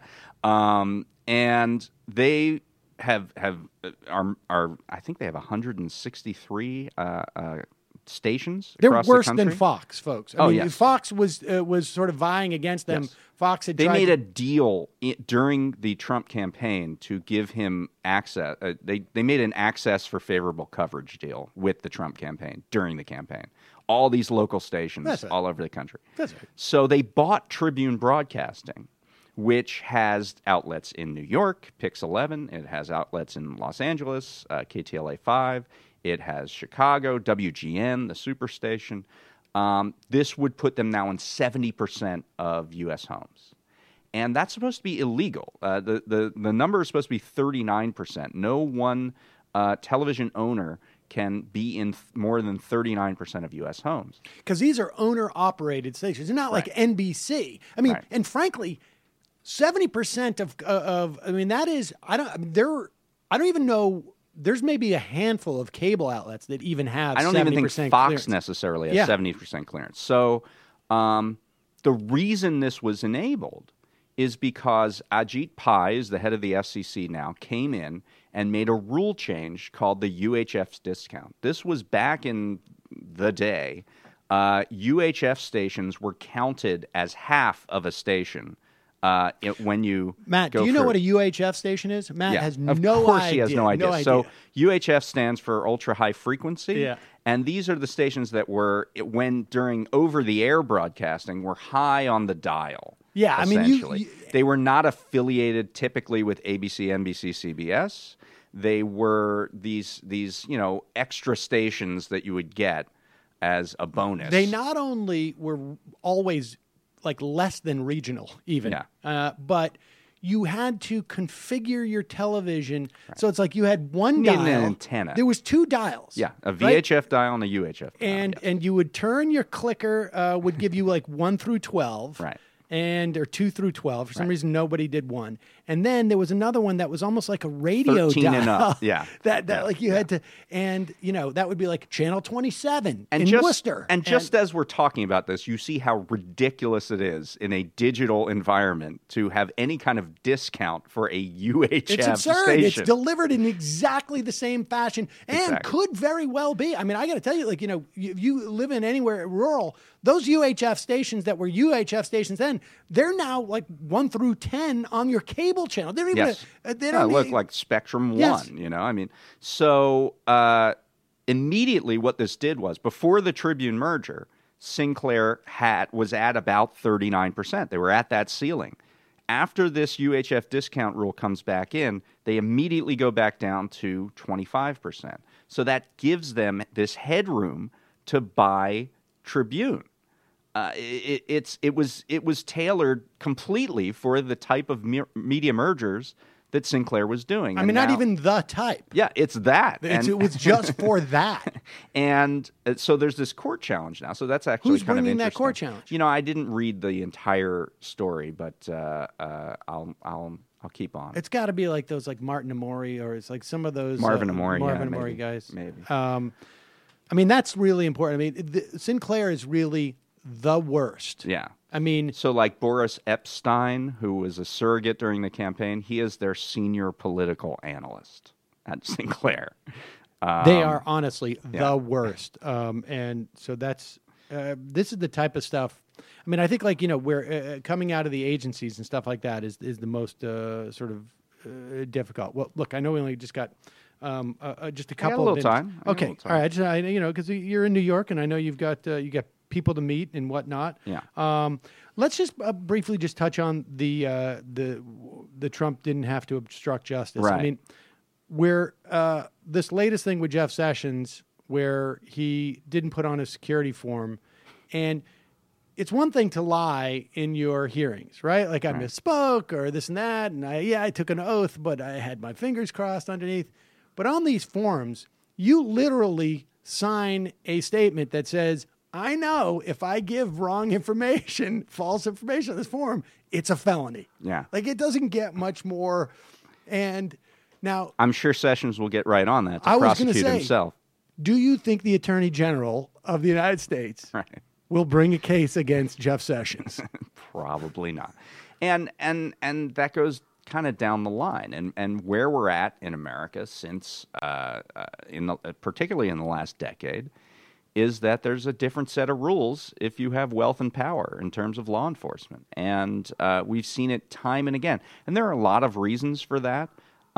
um, and they have have uh, are are I think they have one hundred sixty-three uh, uh, stations They're across worse the than country. Fox, folks. I oh mean, yes. Fox was uh, was sort of vying against them. Yes. Fox had They tried made to- a deal i- during the Trump campaign to give him access. Uh, they they made an access for favorable coverage deal with the Trump campaign during the campaign. All these local stations That's right. all over the country. That's right. So they bought Tribune Broadcasting, which has outlets in New York, Pix eleven. It has outlets in Los Angeles, uh, K T L A five. It has Chicago, W G N, the superstation. Um, this would put them now in seventy percent of U S homes. And that's supposed to be illegal. Uh, the, the, the number is supposed to be thirty-nine percent. No one uh, television owner can be in th- more than thirty-nine percent of U S homes. because these are owner-operated stations. They're not like N B C. I mean, Right. and frankly, seventy percent of uh, of I mean that is I don't I mean, there I don't even know. There's maybe a handful of cable outlets that even have. I don't even think seventy percent Fox clearance. necessarily has Yeah. seventy percent clearance. So um, the reason this was enabled is because Ajit Pai, is the head of the F C C now, came in and made a rule change called the U H F discount. This was back in the day. Uh, U H F stations were counted as half of a station uh, it, when you Matt, go do you know for- what a U H F station is? Matt yeah, has of no course idea. he has no idea. So idea. U H F stands for ultra high frequency. Yeah. And these are the stations that were it- when during over the air broadcasting were high on the dial. Yeah, I mean, you- essentially. you- they were not affiliated typically with A B C, N B C, C B S. They were these these you know extra stations that you would get as a bonus. They not only were always like less than regional, even, Yeah. uh, but you had to configure your television. So it's like you had one You dial. need an antenna. There was two dials. Yeah, a right? V H F dial and a U H F dial. And and you would turn your clicker, uh, would give you like one through twelve. Right. And or two through twelve. For some Right. reason, nobody did one. And then there was another one that was almost like a radio thirteen dial. and up. Yeah. that that Yeah. like you had to, and you know that would be like channel twenty-seven And in just, Worcester. And just as we're talking about this, you see how ridiculous it is in a digital environment to have any kind of discount for a U H F it's absurd. station. It's delivered in exactly the same fashion, and Exactly. could very well be. I mean, I got to tell you, like you know, if you live in anywhere rural, those U H F stations that were U H F stations then, they're now like one through ten on your cable channel. They don't even. Yes. Uh, they Yeah, don't look e- like Spectrum Yes. One, you know. I mean, so uh, immediately what this did was before the Tribune merger, Sinclair had was at about thirty-nine percent. They were at that ceiling. After this U H F discount rule comes back in, they immediately go back down to twenty-five percent. So that gives them this headroom to buy Tribune. Uh, it, it's it was it was tailored completely for the type of me- media mergers that Sinclair was doing. I And mean, not now- even the type. Yeah, it's that. It's, And- it was just for that. and uh, so there's this court challenge now. So that's actually Who's kind of bringing that interesting. court challenge? You know, I didn't read the entire story, but uh, uh, I'll I'll I'll keep on. It's got to be like those like Martin Amori or it's like some of those Marvin uh, Amori, yeah, Marvin Amori maybe, guys. maybe. Um, I mean, that's really important. I mean, the, Sinclair is really the worst. Yeah. I mean, so like Boris Epstein, who was a surrogate during the campaign, he is their senior political analyst at Sinclair. Um, they are honestly yeah. the worst. Um, and so that's uh, this is the type of stuff. I mean, I think like you know, we're uh, coming out of the agencies and stuff like that is is the most uh, sort of uh, difficult. Well, look, I know we only just got. Um, uh, uh, just a I got a couple little of time. minutes. I got a Okay, little time. all right. Just, I, you know, because you're in New York, and I know you've got uh, you got people to meet and whatnot. Yeah. Um, let's just uh, briefly just touch on the uh, the the Trump didn't have to obstruct justice. I Right. mean, where uh, this latest thing with Jeff Sessions, where he didn't put on a security form, and it's one thing to lie in your hearings, right? Like I Right. misspoke or this and that, and I yeah I took an oath, but I had my fingers crossed underneath. But on these forms, you literally sign a statement that says, I know if I give wrong information, false information on this form, it's a felony. Yeah. Like it doesn't get much more. And now, I'm sure Sessions will get right on that to I was going prosecute to say, himself. do you think the Attorney General of the United States Right. will bring a case against Jeff Sessions? Probably not. And and and that goes kind of down the line, and and where we're at in America since uh, uh, in the, particularly in the last decade, is that there's a different set of rules if you have wealth and power in terms of law enforcement, and uh, we've seen it time and again. And there are a lot of reasons for that.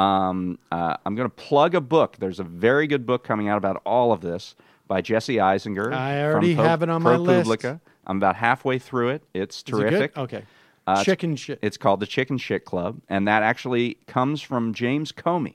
Um, uh, I'm going to plug a book. There's a very good book coming out about all of this by Jesse Eisinger. I already from Po- have it on my list. ProPublica. I'm about halfway through it. It's Is it good? terrific. Okay. Uh, it's- Chicken shit. It's called the Chicken Shit Club, and that actually comes from James Comey.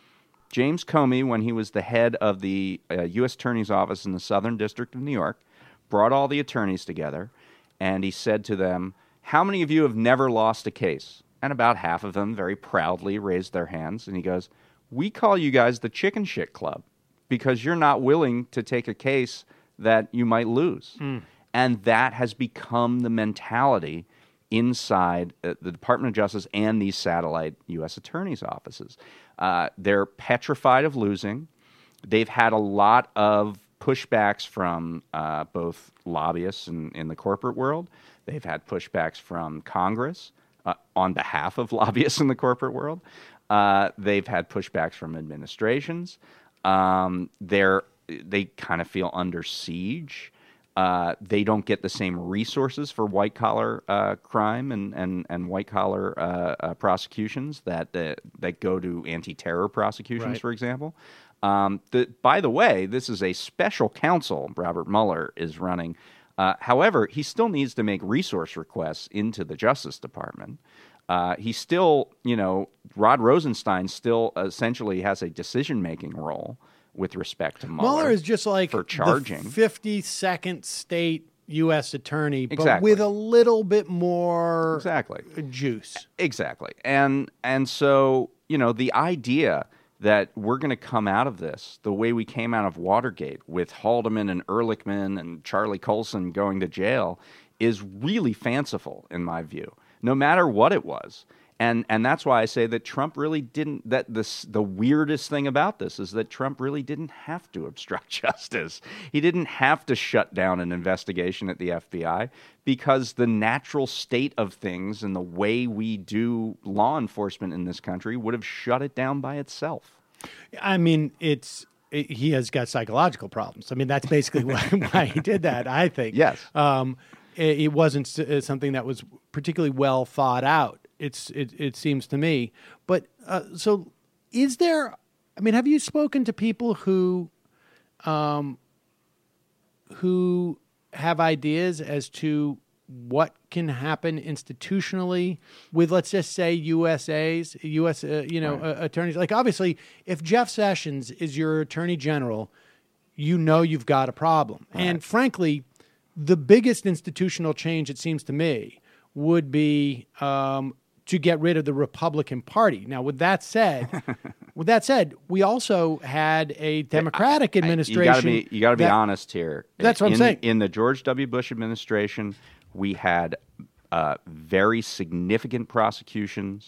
James Comey, when he was the head of the uh, U S Attorney's Office in the Southern District of New York, brought all the attorneys together, and he said to them, how many of you have never lost a case? And about half of them very proudly raised their hands, and he goes, we call you guys the Chicken Shit Club because you're not willing to take a case that you might lose. Hmm. And that has become the mentality inside uh, the Department of Justice and these satellite U S attorneys' offices. Uh, they're petrified of losing. They've had a lot of pushbacks from uh, both lobbyists in, in the corporate world. They've had pushbacks from Congress uh, on behalf of lobbyists in the corporate world. Uh, they've had pushbacks from administrations. Um, they're, they kind of feel under siege. Uh, they don't get the same resources for white-collar uh, crime and, and, and white-collar uh, uh, prosecutions that uh, that go to anti-terror prosecutions, Right. for example. Um, the, by the way, this is a special counsel Robert Mueller is running. Uh, however, he still needs to make resource requests into the Justice Department. Uh, he still, you know, Rod Rosenstein still essentially has a decision-making role with respect to Mueller. Mueller is just like for charging. the fifty-second state U S attorney, but Exactly. with a little bit more exactly juice. Exactly. And and so, you know, the idea that we're going to come out of this the way we came out of Watergate with Haldeman and Ehrlichman and Charlie Colson going to jail is really fanciful in my view, no matter what it was. And and that's why I say that Trump really didn't, that this, the weirdest thing about this is that Trump really didn't have to obstruct justice. He didn't have to shut down an investigation at the F B I because the natural state of things and the way we do law enforcement in this country would have shut it down by itself. I mean, it's it, he has got psychological problems. I mean, that's basically why, why he did that, I think. Yes. Um, it, it wasn't s- something that was particularly well thought out. It's it, it seems to me. But uh, so is there, I mean, have you spoken to people who um, who have ideas as to what can happen institutionally with, let's just say, U S As, U S, uh, you know, Right. uh, attorneys? Like, obviously, if Jeff Sessions is your attorney general, you know you've got a problem. And frankly, the biggest institutional change, it seems to me, would be um, to get rid of the Republican Party. Now, with that said, with that said, we also had a Democratic administration. You got to be, you got to be that- honest here. That's what I'm in, saying. In the George W. Bush administration, we had uh, very significant prosecutions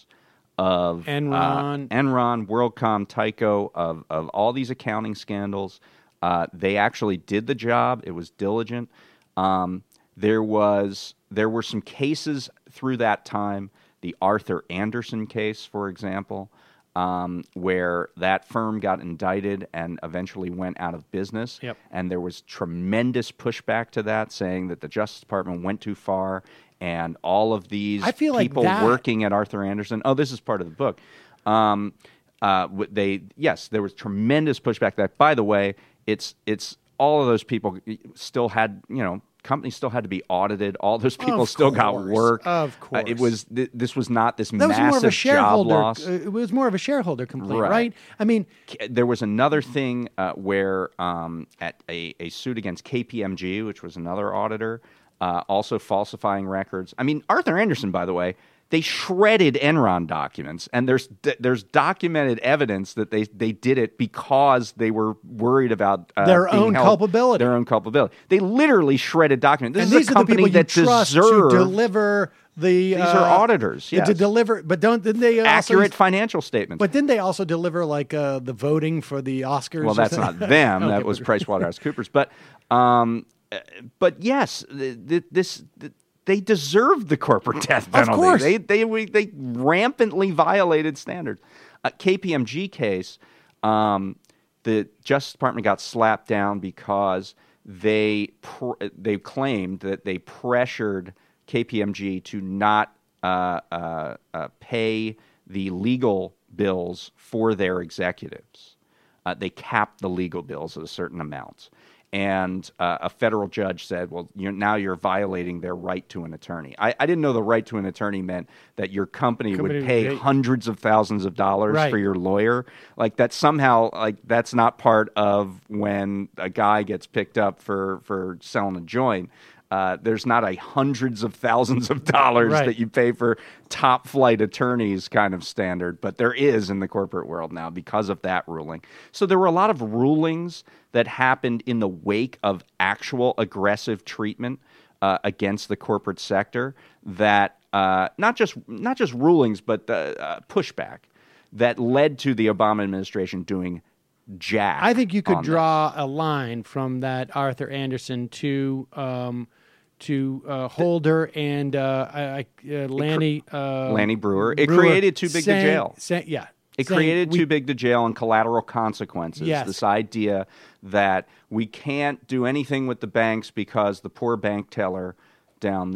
of Enron. uh, Enron, WorldCom, Tyco, of of all these accounting scandals. Uh, they actually did the job. It was diligent. Um, there was there were some cases through that time. The Arthur Anderson case, for example, um, where that firm got indicted and eventually went out of business. Yep. And there was tremendous pushback to that, saying that the Justice Department went too far, and all of these I feel like people that- working at Arthur Anderson. Oh, this is part of the book. Um, uh, w- they yes, there was tremendous pushback. That, by the way, it's it's all of those people still had, you know, companies still had to be audited. All those people Of still got course, work. of Uh, it was th- this was not this That was massive more of a job shareholder. loss. Uh, it was more of a shareholder complaint, right? Right. I mean, K- there was another thing uh, where um, at a, a suit against K P M G, which was another auditor, uh, also falsifying records. I mean, Arthur Anderson, by the way, they shredded Enron documents, and there's there's documented evidence that they, they did it because they were worried about uh, Their being own held- culpability. Their own culpability. They literally shredded documents. This and is these a are the company people you that trust deserve to deliver the. These are uh, auditors, To yes. deliver, but don't didn't they also, accurate financial statements. But didn't they also deliver like uh, the voting for the Oscars? Well, or that's something? not them. Okay, That was but- PricewaterhouseCoopers. But, um, uh, but yes, th- th- this th- they deserved the corporate death penalty. course. They they we, they rampantly violated standards. A K P M G case, um, the Justice Department got slapped down because they pr- they claimed that they pressured K P M G to not uh, uh, uh, pay the legal bills for their executives. Uh, they capped the legal bills at a certain amount. And uh, a federal judge said, well, you're, now you're violating their right to an attorney. I, I didn't know the right to an attorney meant that your company, Company would would pay pay- hundreds of thousands of dollars Right. for your lawyer. Like that somehow, like that's not part of when a guy gets picked up for, for selling a joint. Uh, there's not a hundreds of thousands of dollars Right. that you pay for top flight attorneys kind of standard, but there is in the corporate world now because of that ruling. So there were a lot of rulings that happened in the wake of actual aggressive treatment uh, against the corporate sector that uh, not just not just rulings, but uh, uh, pushback that led to the Obama administration doing jack. I think you could on draw a line from that Arthur Anderson to um, to uh, Holder and uh, I, I- uh, Lanny uh, Lanny Brewer. It created too big to saying- jail. saying- yeah, It saying created we- too big to jail and collateral consequences. Yes. This idea that we can't do anything with the banks because the poor bank teller down there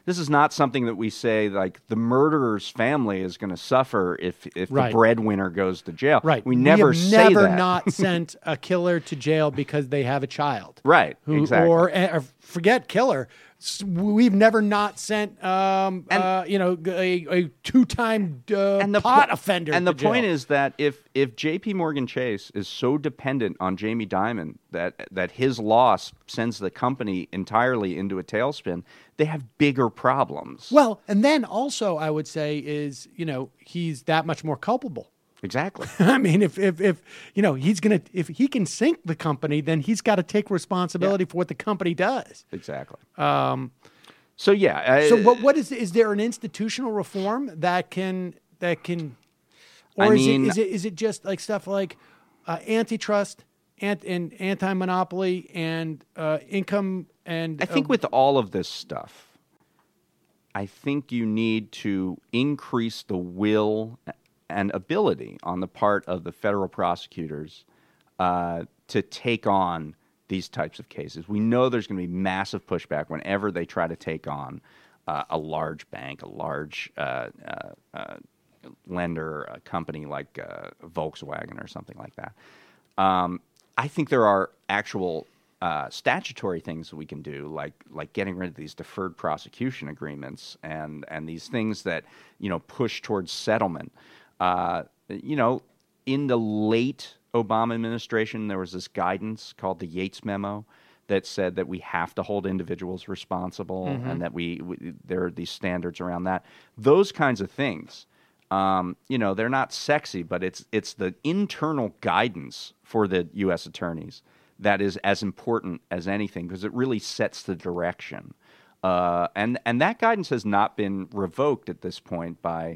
This is not something that we say like the murderer's family is going to suffer if if Right. the breadwinner goes to jail. Right. We never we have say never that. not sent a killer to jail because they have a child. Right. Who, exactly. Or, or forget killer. S- We've never not sent, um, uh, you know, a, a two-time uh, and the pot po- offender. And to the point jail. is that if if J P Morgan Chase is so dependent on Jamie Dimon that that his loss sends the company entirely into a tailspin, they have bigger problems. Well, and then also I would say is, you know, he's that much more culpable. Exactly. I mean, if, if, if, you know, he's going to, if he can sink the company, then he's got to take responsibility for what the company does. Exactly. Um, so yeah. I, so what, what is, is there an institutional reform that can, that can, or I is, mean- it, is it, is it just like stuff like uh, antitrust and, and anti-monopoly and uh, income and I think uh, with all of this stuff, I think you need to increase the will and ability on the part of the federal prosecutors uh, to take on these types of cases. We know there's going to be massive pushback whenever they try to take on uh, a large bank, a large uh, uh, uh, lender, a company like uh, Volkswagen or something like that. Um, I think there are actual uh, statutory things that we can do, like like getting rid of these deferred prosecution agreements and and these things that you know push towards settlement. Uh, you know, in the late Obama administration, there was this guidance called the Yates Memo that said that we have to hold individuals responsible Mhm. and that we, we there are these standards around that. Those kinds of things, um, you know, they're not sexy, but it's it's the internal guidance for the U S attorneys that is as important as anything because it really sets the direction. Uh, and and that guidance has not been revoked at this point by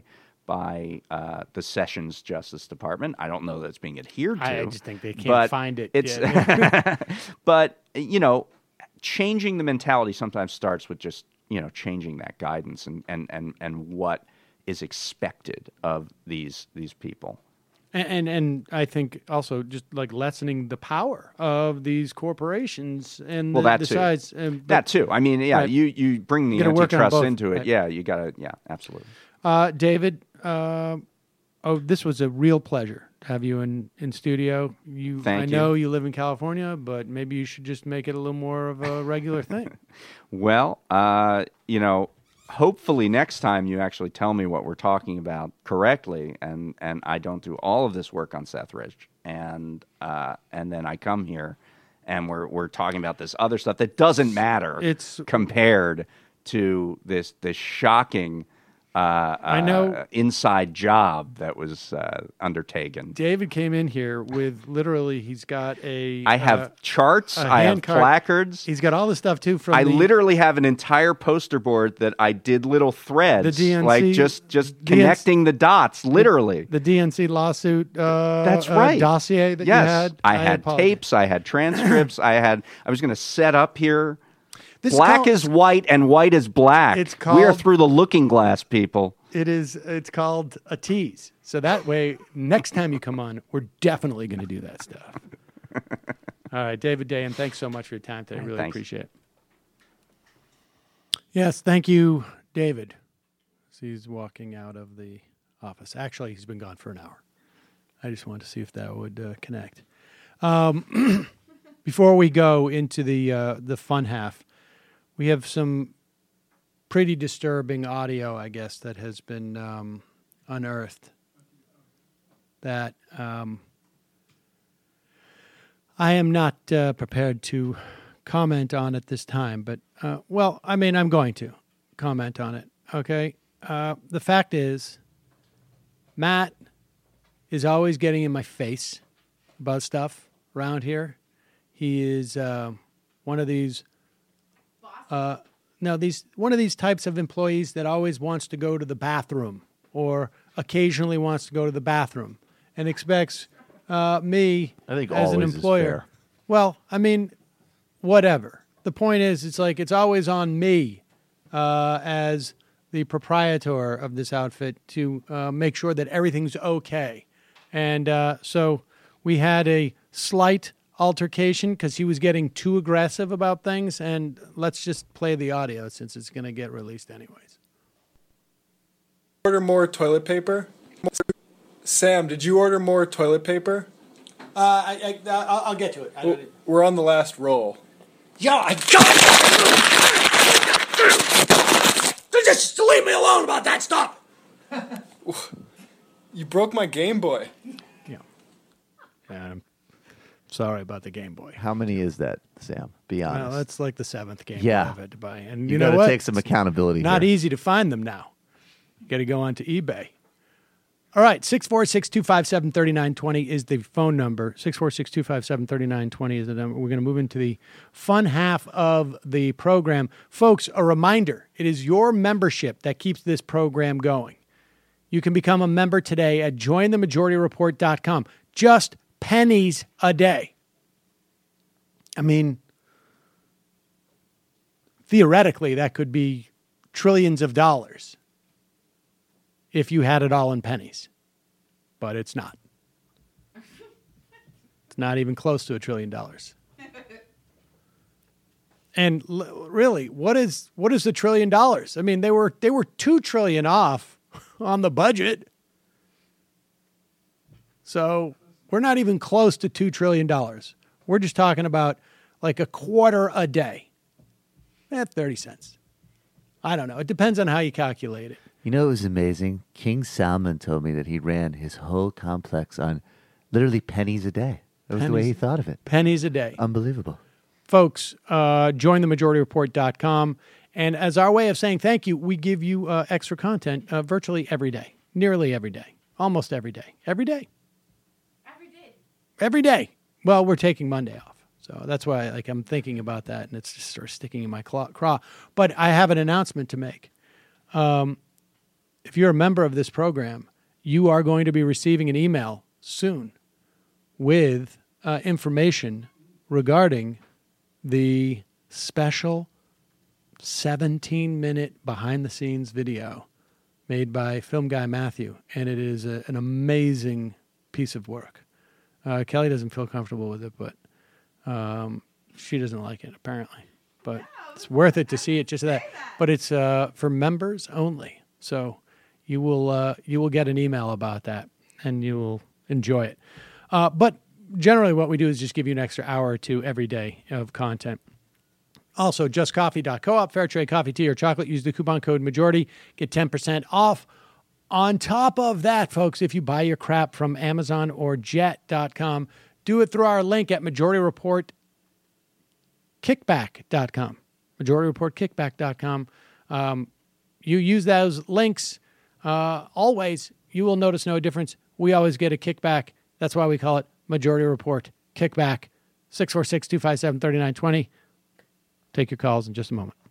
by uh, the Sessions Justice Department. I don't know that it's being adhered to. I just think they can't but find it It's, yet. but you know, changing the mentality sometimes starts with just you know changing that guidance and and and, and what is expected of these these people. And, and and I think also just like lessening the power of these corporations and Well, the, that the too. size. And, but- that too. I mean, yeah, Right. you you bring the You gotta work on antitrust both, into it. right. Yeah, you got to. Yeah, absolutely. Uh, David, uh, oh, this was a real pleasure to have you in, in studio. You, Thank I you. know you live in California, but maybe you should just make it a little more of a regular thing. Well, uh, you know, hopefully next time you actually tell me what we're talking about correctly, and, and I don't do all of this work on Seth Rich, and uh, and then I come here, and we're we're talking about this other stuff that doesn't matter. It's compared to this this shocking. Uh, I know- uh, inside job that was uh, undertaken. David came in here with literally, he's got a. I have uh, charts. a I have hand card. placards. He's got all the stuff too from I the, literally have an entire poster board that I did little threads, The D N C like just just D N C connecting the dots, literally. the D N C lawsuit. Uh, That's uh, right. dossier that yes, you had. I had apologize. tapes. I had transcripts. I had. I was going to set up here. This is black called- is white and white is black. It's we are called- through the looking glass, people. It is. It's called a tease. So that way, next time you come on, we're definitely going to do that stuff. All right, David Dayan, thanks so much for your time today. I really Thanks. appreciate it. Yes, thank you, David. So he's walking out of the office. Actually, he's been gone for an hour. I just wanted to see if that would uh, connect. Um, before we go into the uh, the fun half, we have some pretty disturbing audio, I guess, that has been um, unearthed that um, I am not uh, prepared to comment on at this time. But, uh, well, I mean, I'm going to comment on it, okay? Uh, the fact is, Matt is always getting in my face about stuff around here. He is uh, one of these... Uh, Now, these one of these types of employees that always wants to go to the bathroom or occasionally wants to go to the bathroom and expects uh, me I think as an always is employer. fair. Well, I mean, whatever. The point is, it's like it's always on me uh, as the proprietor of this outfit to uh, make sure that everything's okay. And uh, so we had a slight altercation because he was getting too aggressive about things. And let's just play the audio since it's going to get released anyways. Order more toilet paper? Sam, did you order more toilet paper? Uh, I, I, I'll, I'll get to it. I, We're- We're on the last roll. Yo, I got it! Just leave me alone about that stuff! You broke my Game Boy. Yeah. I'm sorry about the Game Boy. How many is that, Sam? Be honest. Well, that's like the seventh Game Yeah. Boy I've had to buy. And You you, know gotta what? take some accountability Not here. easy to find them now. You got to go onto eBay. All right, six four six, two five seven, three nine two zero is the phone number. six four six, two five seven, three nine two zero is the number. We're going to move into the fun half of the program. Folks, a reminder, it is your membership that keeps this program going. You can become a member today at join the majority report dot com. Just pennies a day. I mean, theoretically, that could be trillions of dollars if you had it all in pennies. But it's not. It's not even close to a trillion dollars. And l- really, what is what is a trillion dollars? I mean, they were they were two trillion off on the budget. So we're not even close to two trillion dollars. We're just talking about like a quarter a day. Eh, thirty cents. I don't know. It depends on how you calculate it. You know, it was amazing. King Salman told me that he ran his whole complex on literally pennies a day. That was the way Pennies- he thought of it. Pennies a day. Unbelievable. Folks, uh, join the majority report dot com. And as our way of saying thank you, we give you uh, extra content uh, virtually every day, nearly every day, almost every day, every day. Every day. Every day. Well, we're taking Monday off. So that's why like I'm thinking about that, and it's just sort of sticking in my claw. craw. But I have an announcement to make. Um, if you're a member of this program, you are going to be receiving an email soon with uh, information regarding the special seventeen-minute behind-the-scenes video made by film guy Matthew, and it is a, an amazing piece of work. Uh, Kelly doesn't feel comfortable with it, but um, she doesn't like it, apparently. But it's worth it to see it just that. But it's uh, for members only, so you will uh, you will get an email about that, and you will enjoy it. Uh, but generally what we do is just give you an extra hour or two every day of content. Also, just coffee dot coop, fair trade coffee, tea, or chocolate. Use the coupon code MAJORITY. Get ten percent off. On top of that, folks, if you buy your crap from Amazon or jet dot com, do it through our link at majority report kickback dot com. majority report kickback dot com. Um, you use those links, uh, always, you will notice no difference. We always get a kickback. That's why we call it Majority Report Kickback. six four six, two five seven, three nine two zero. Take your calls in just a moment.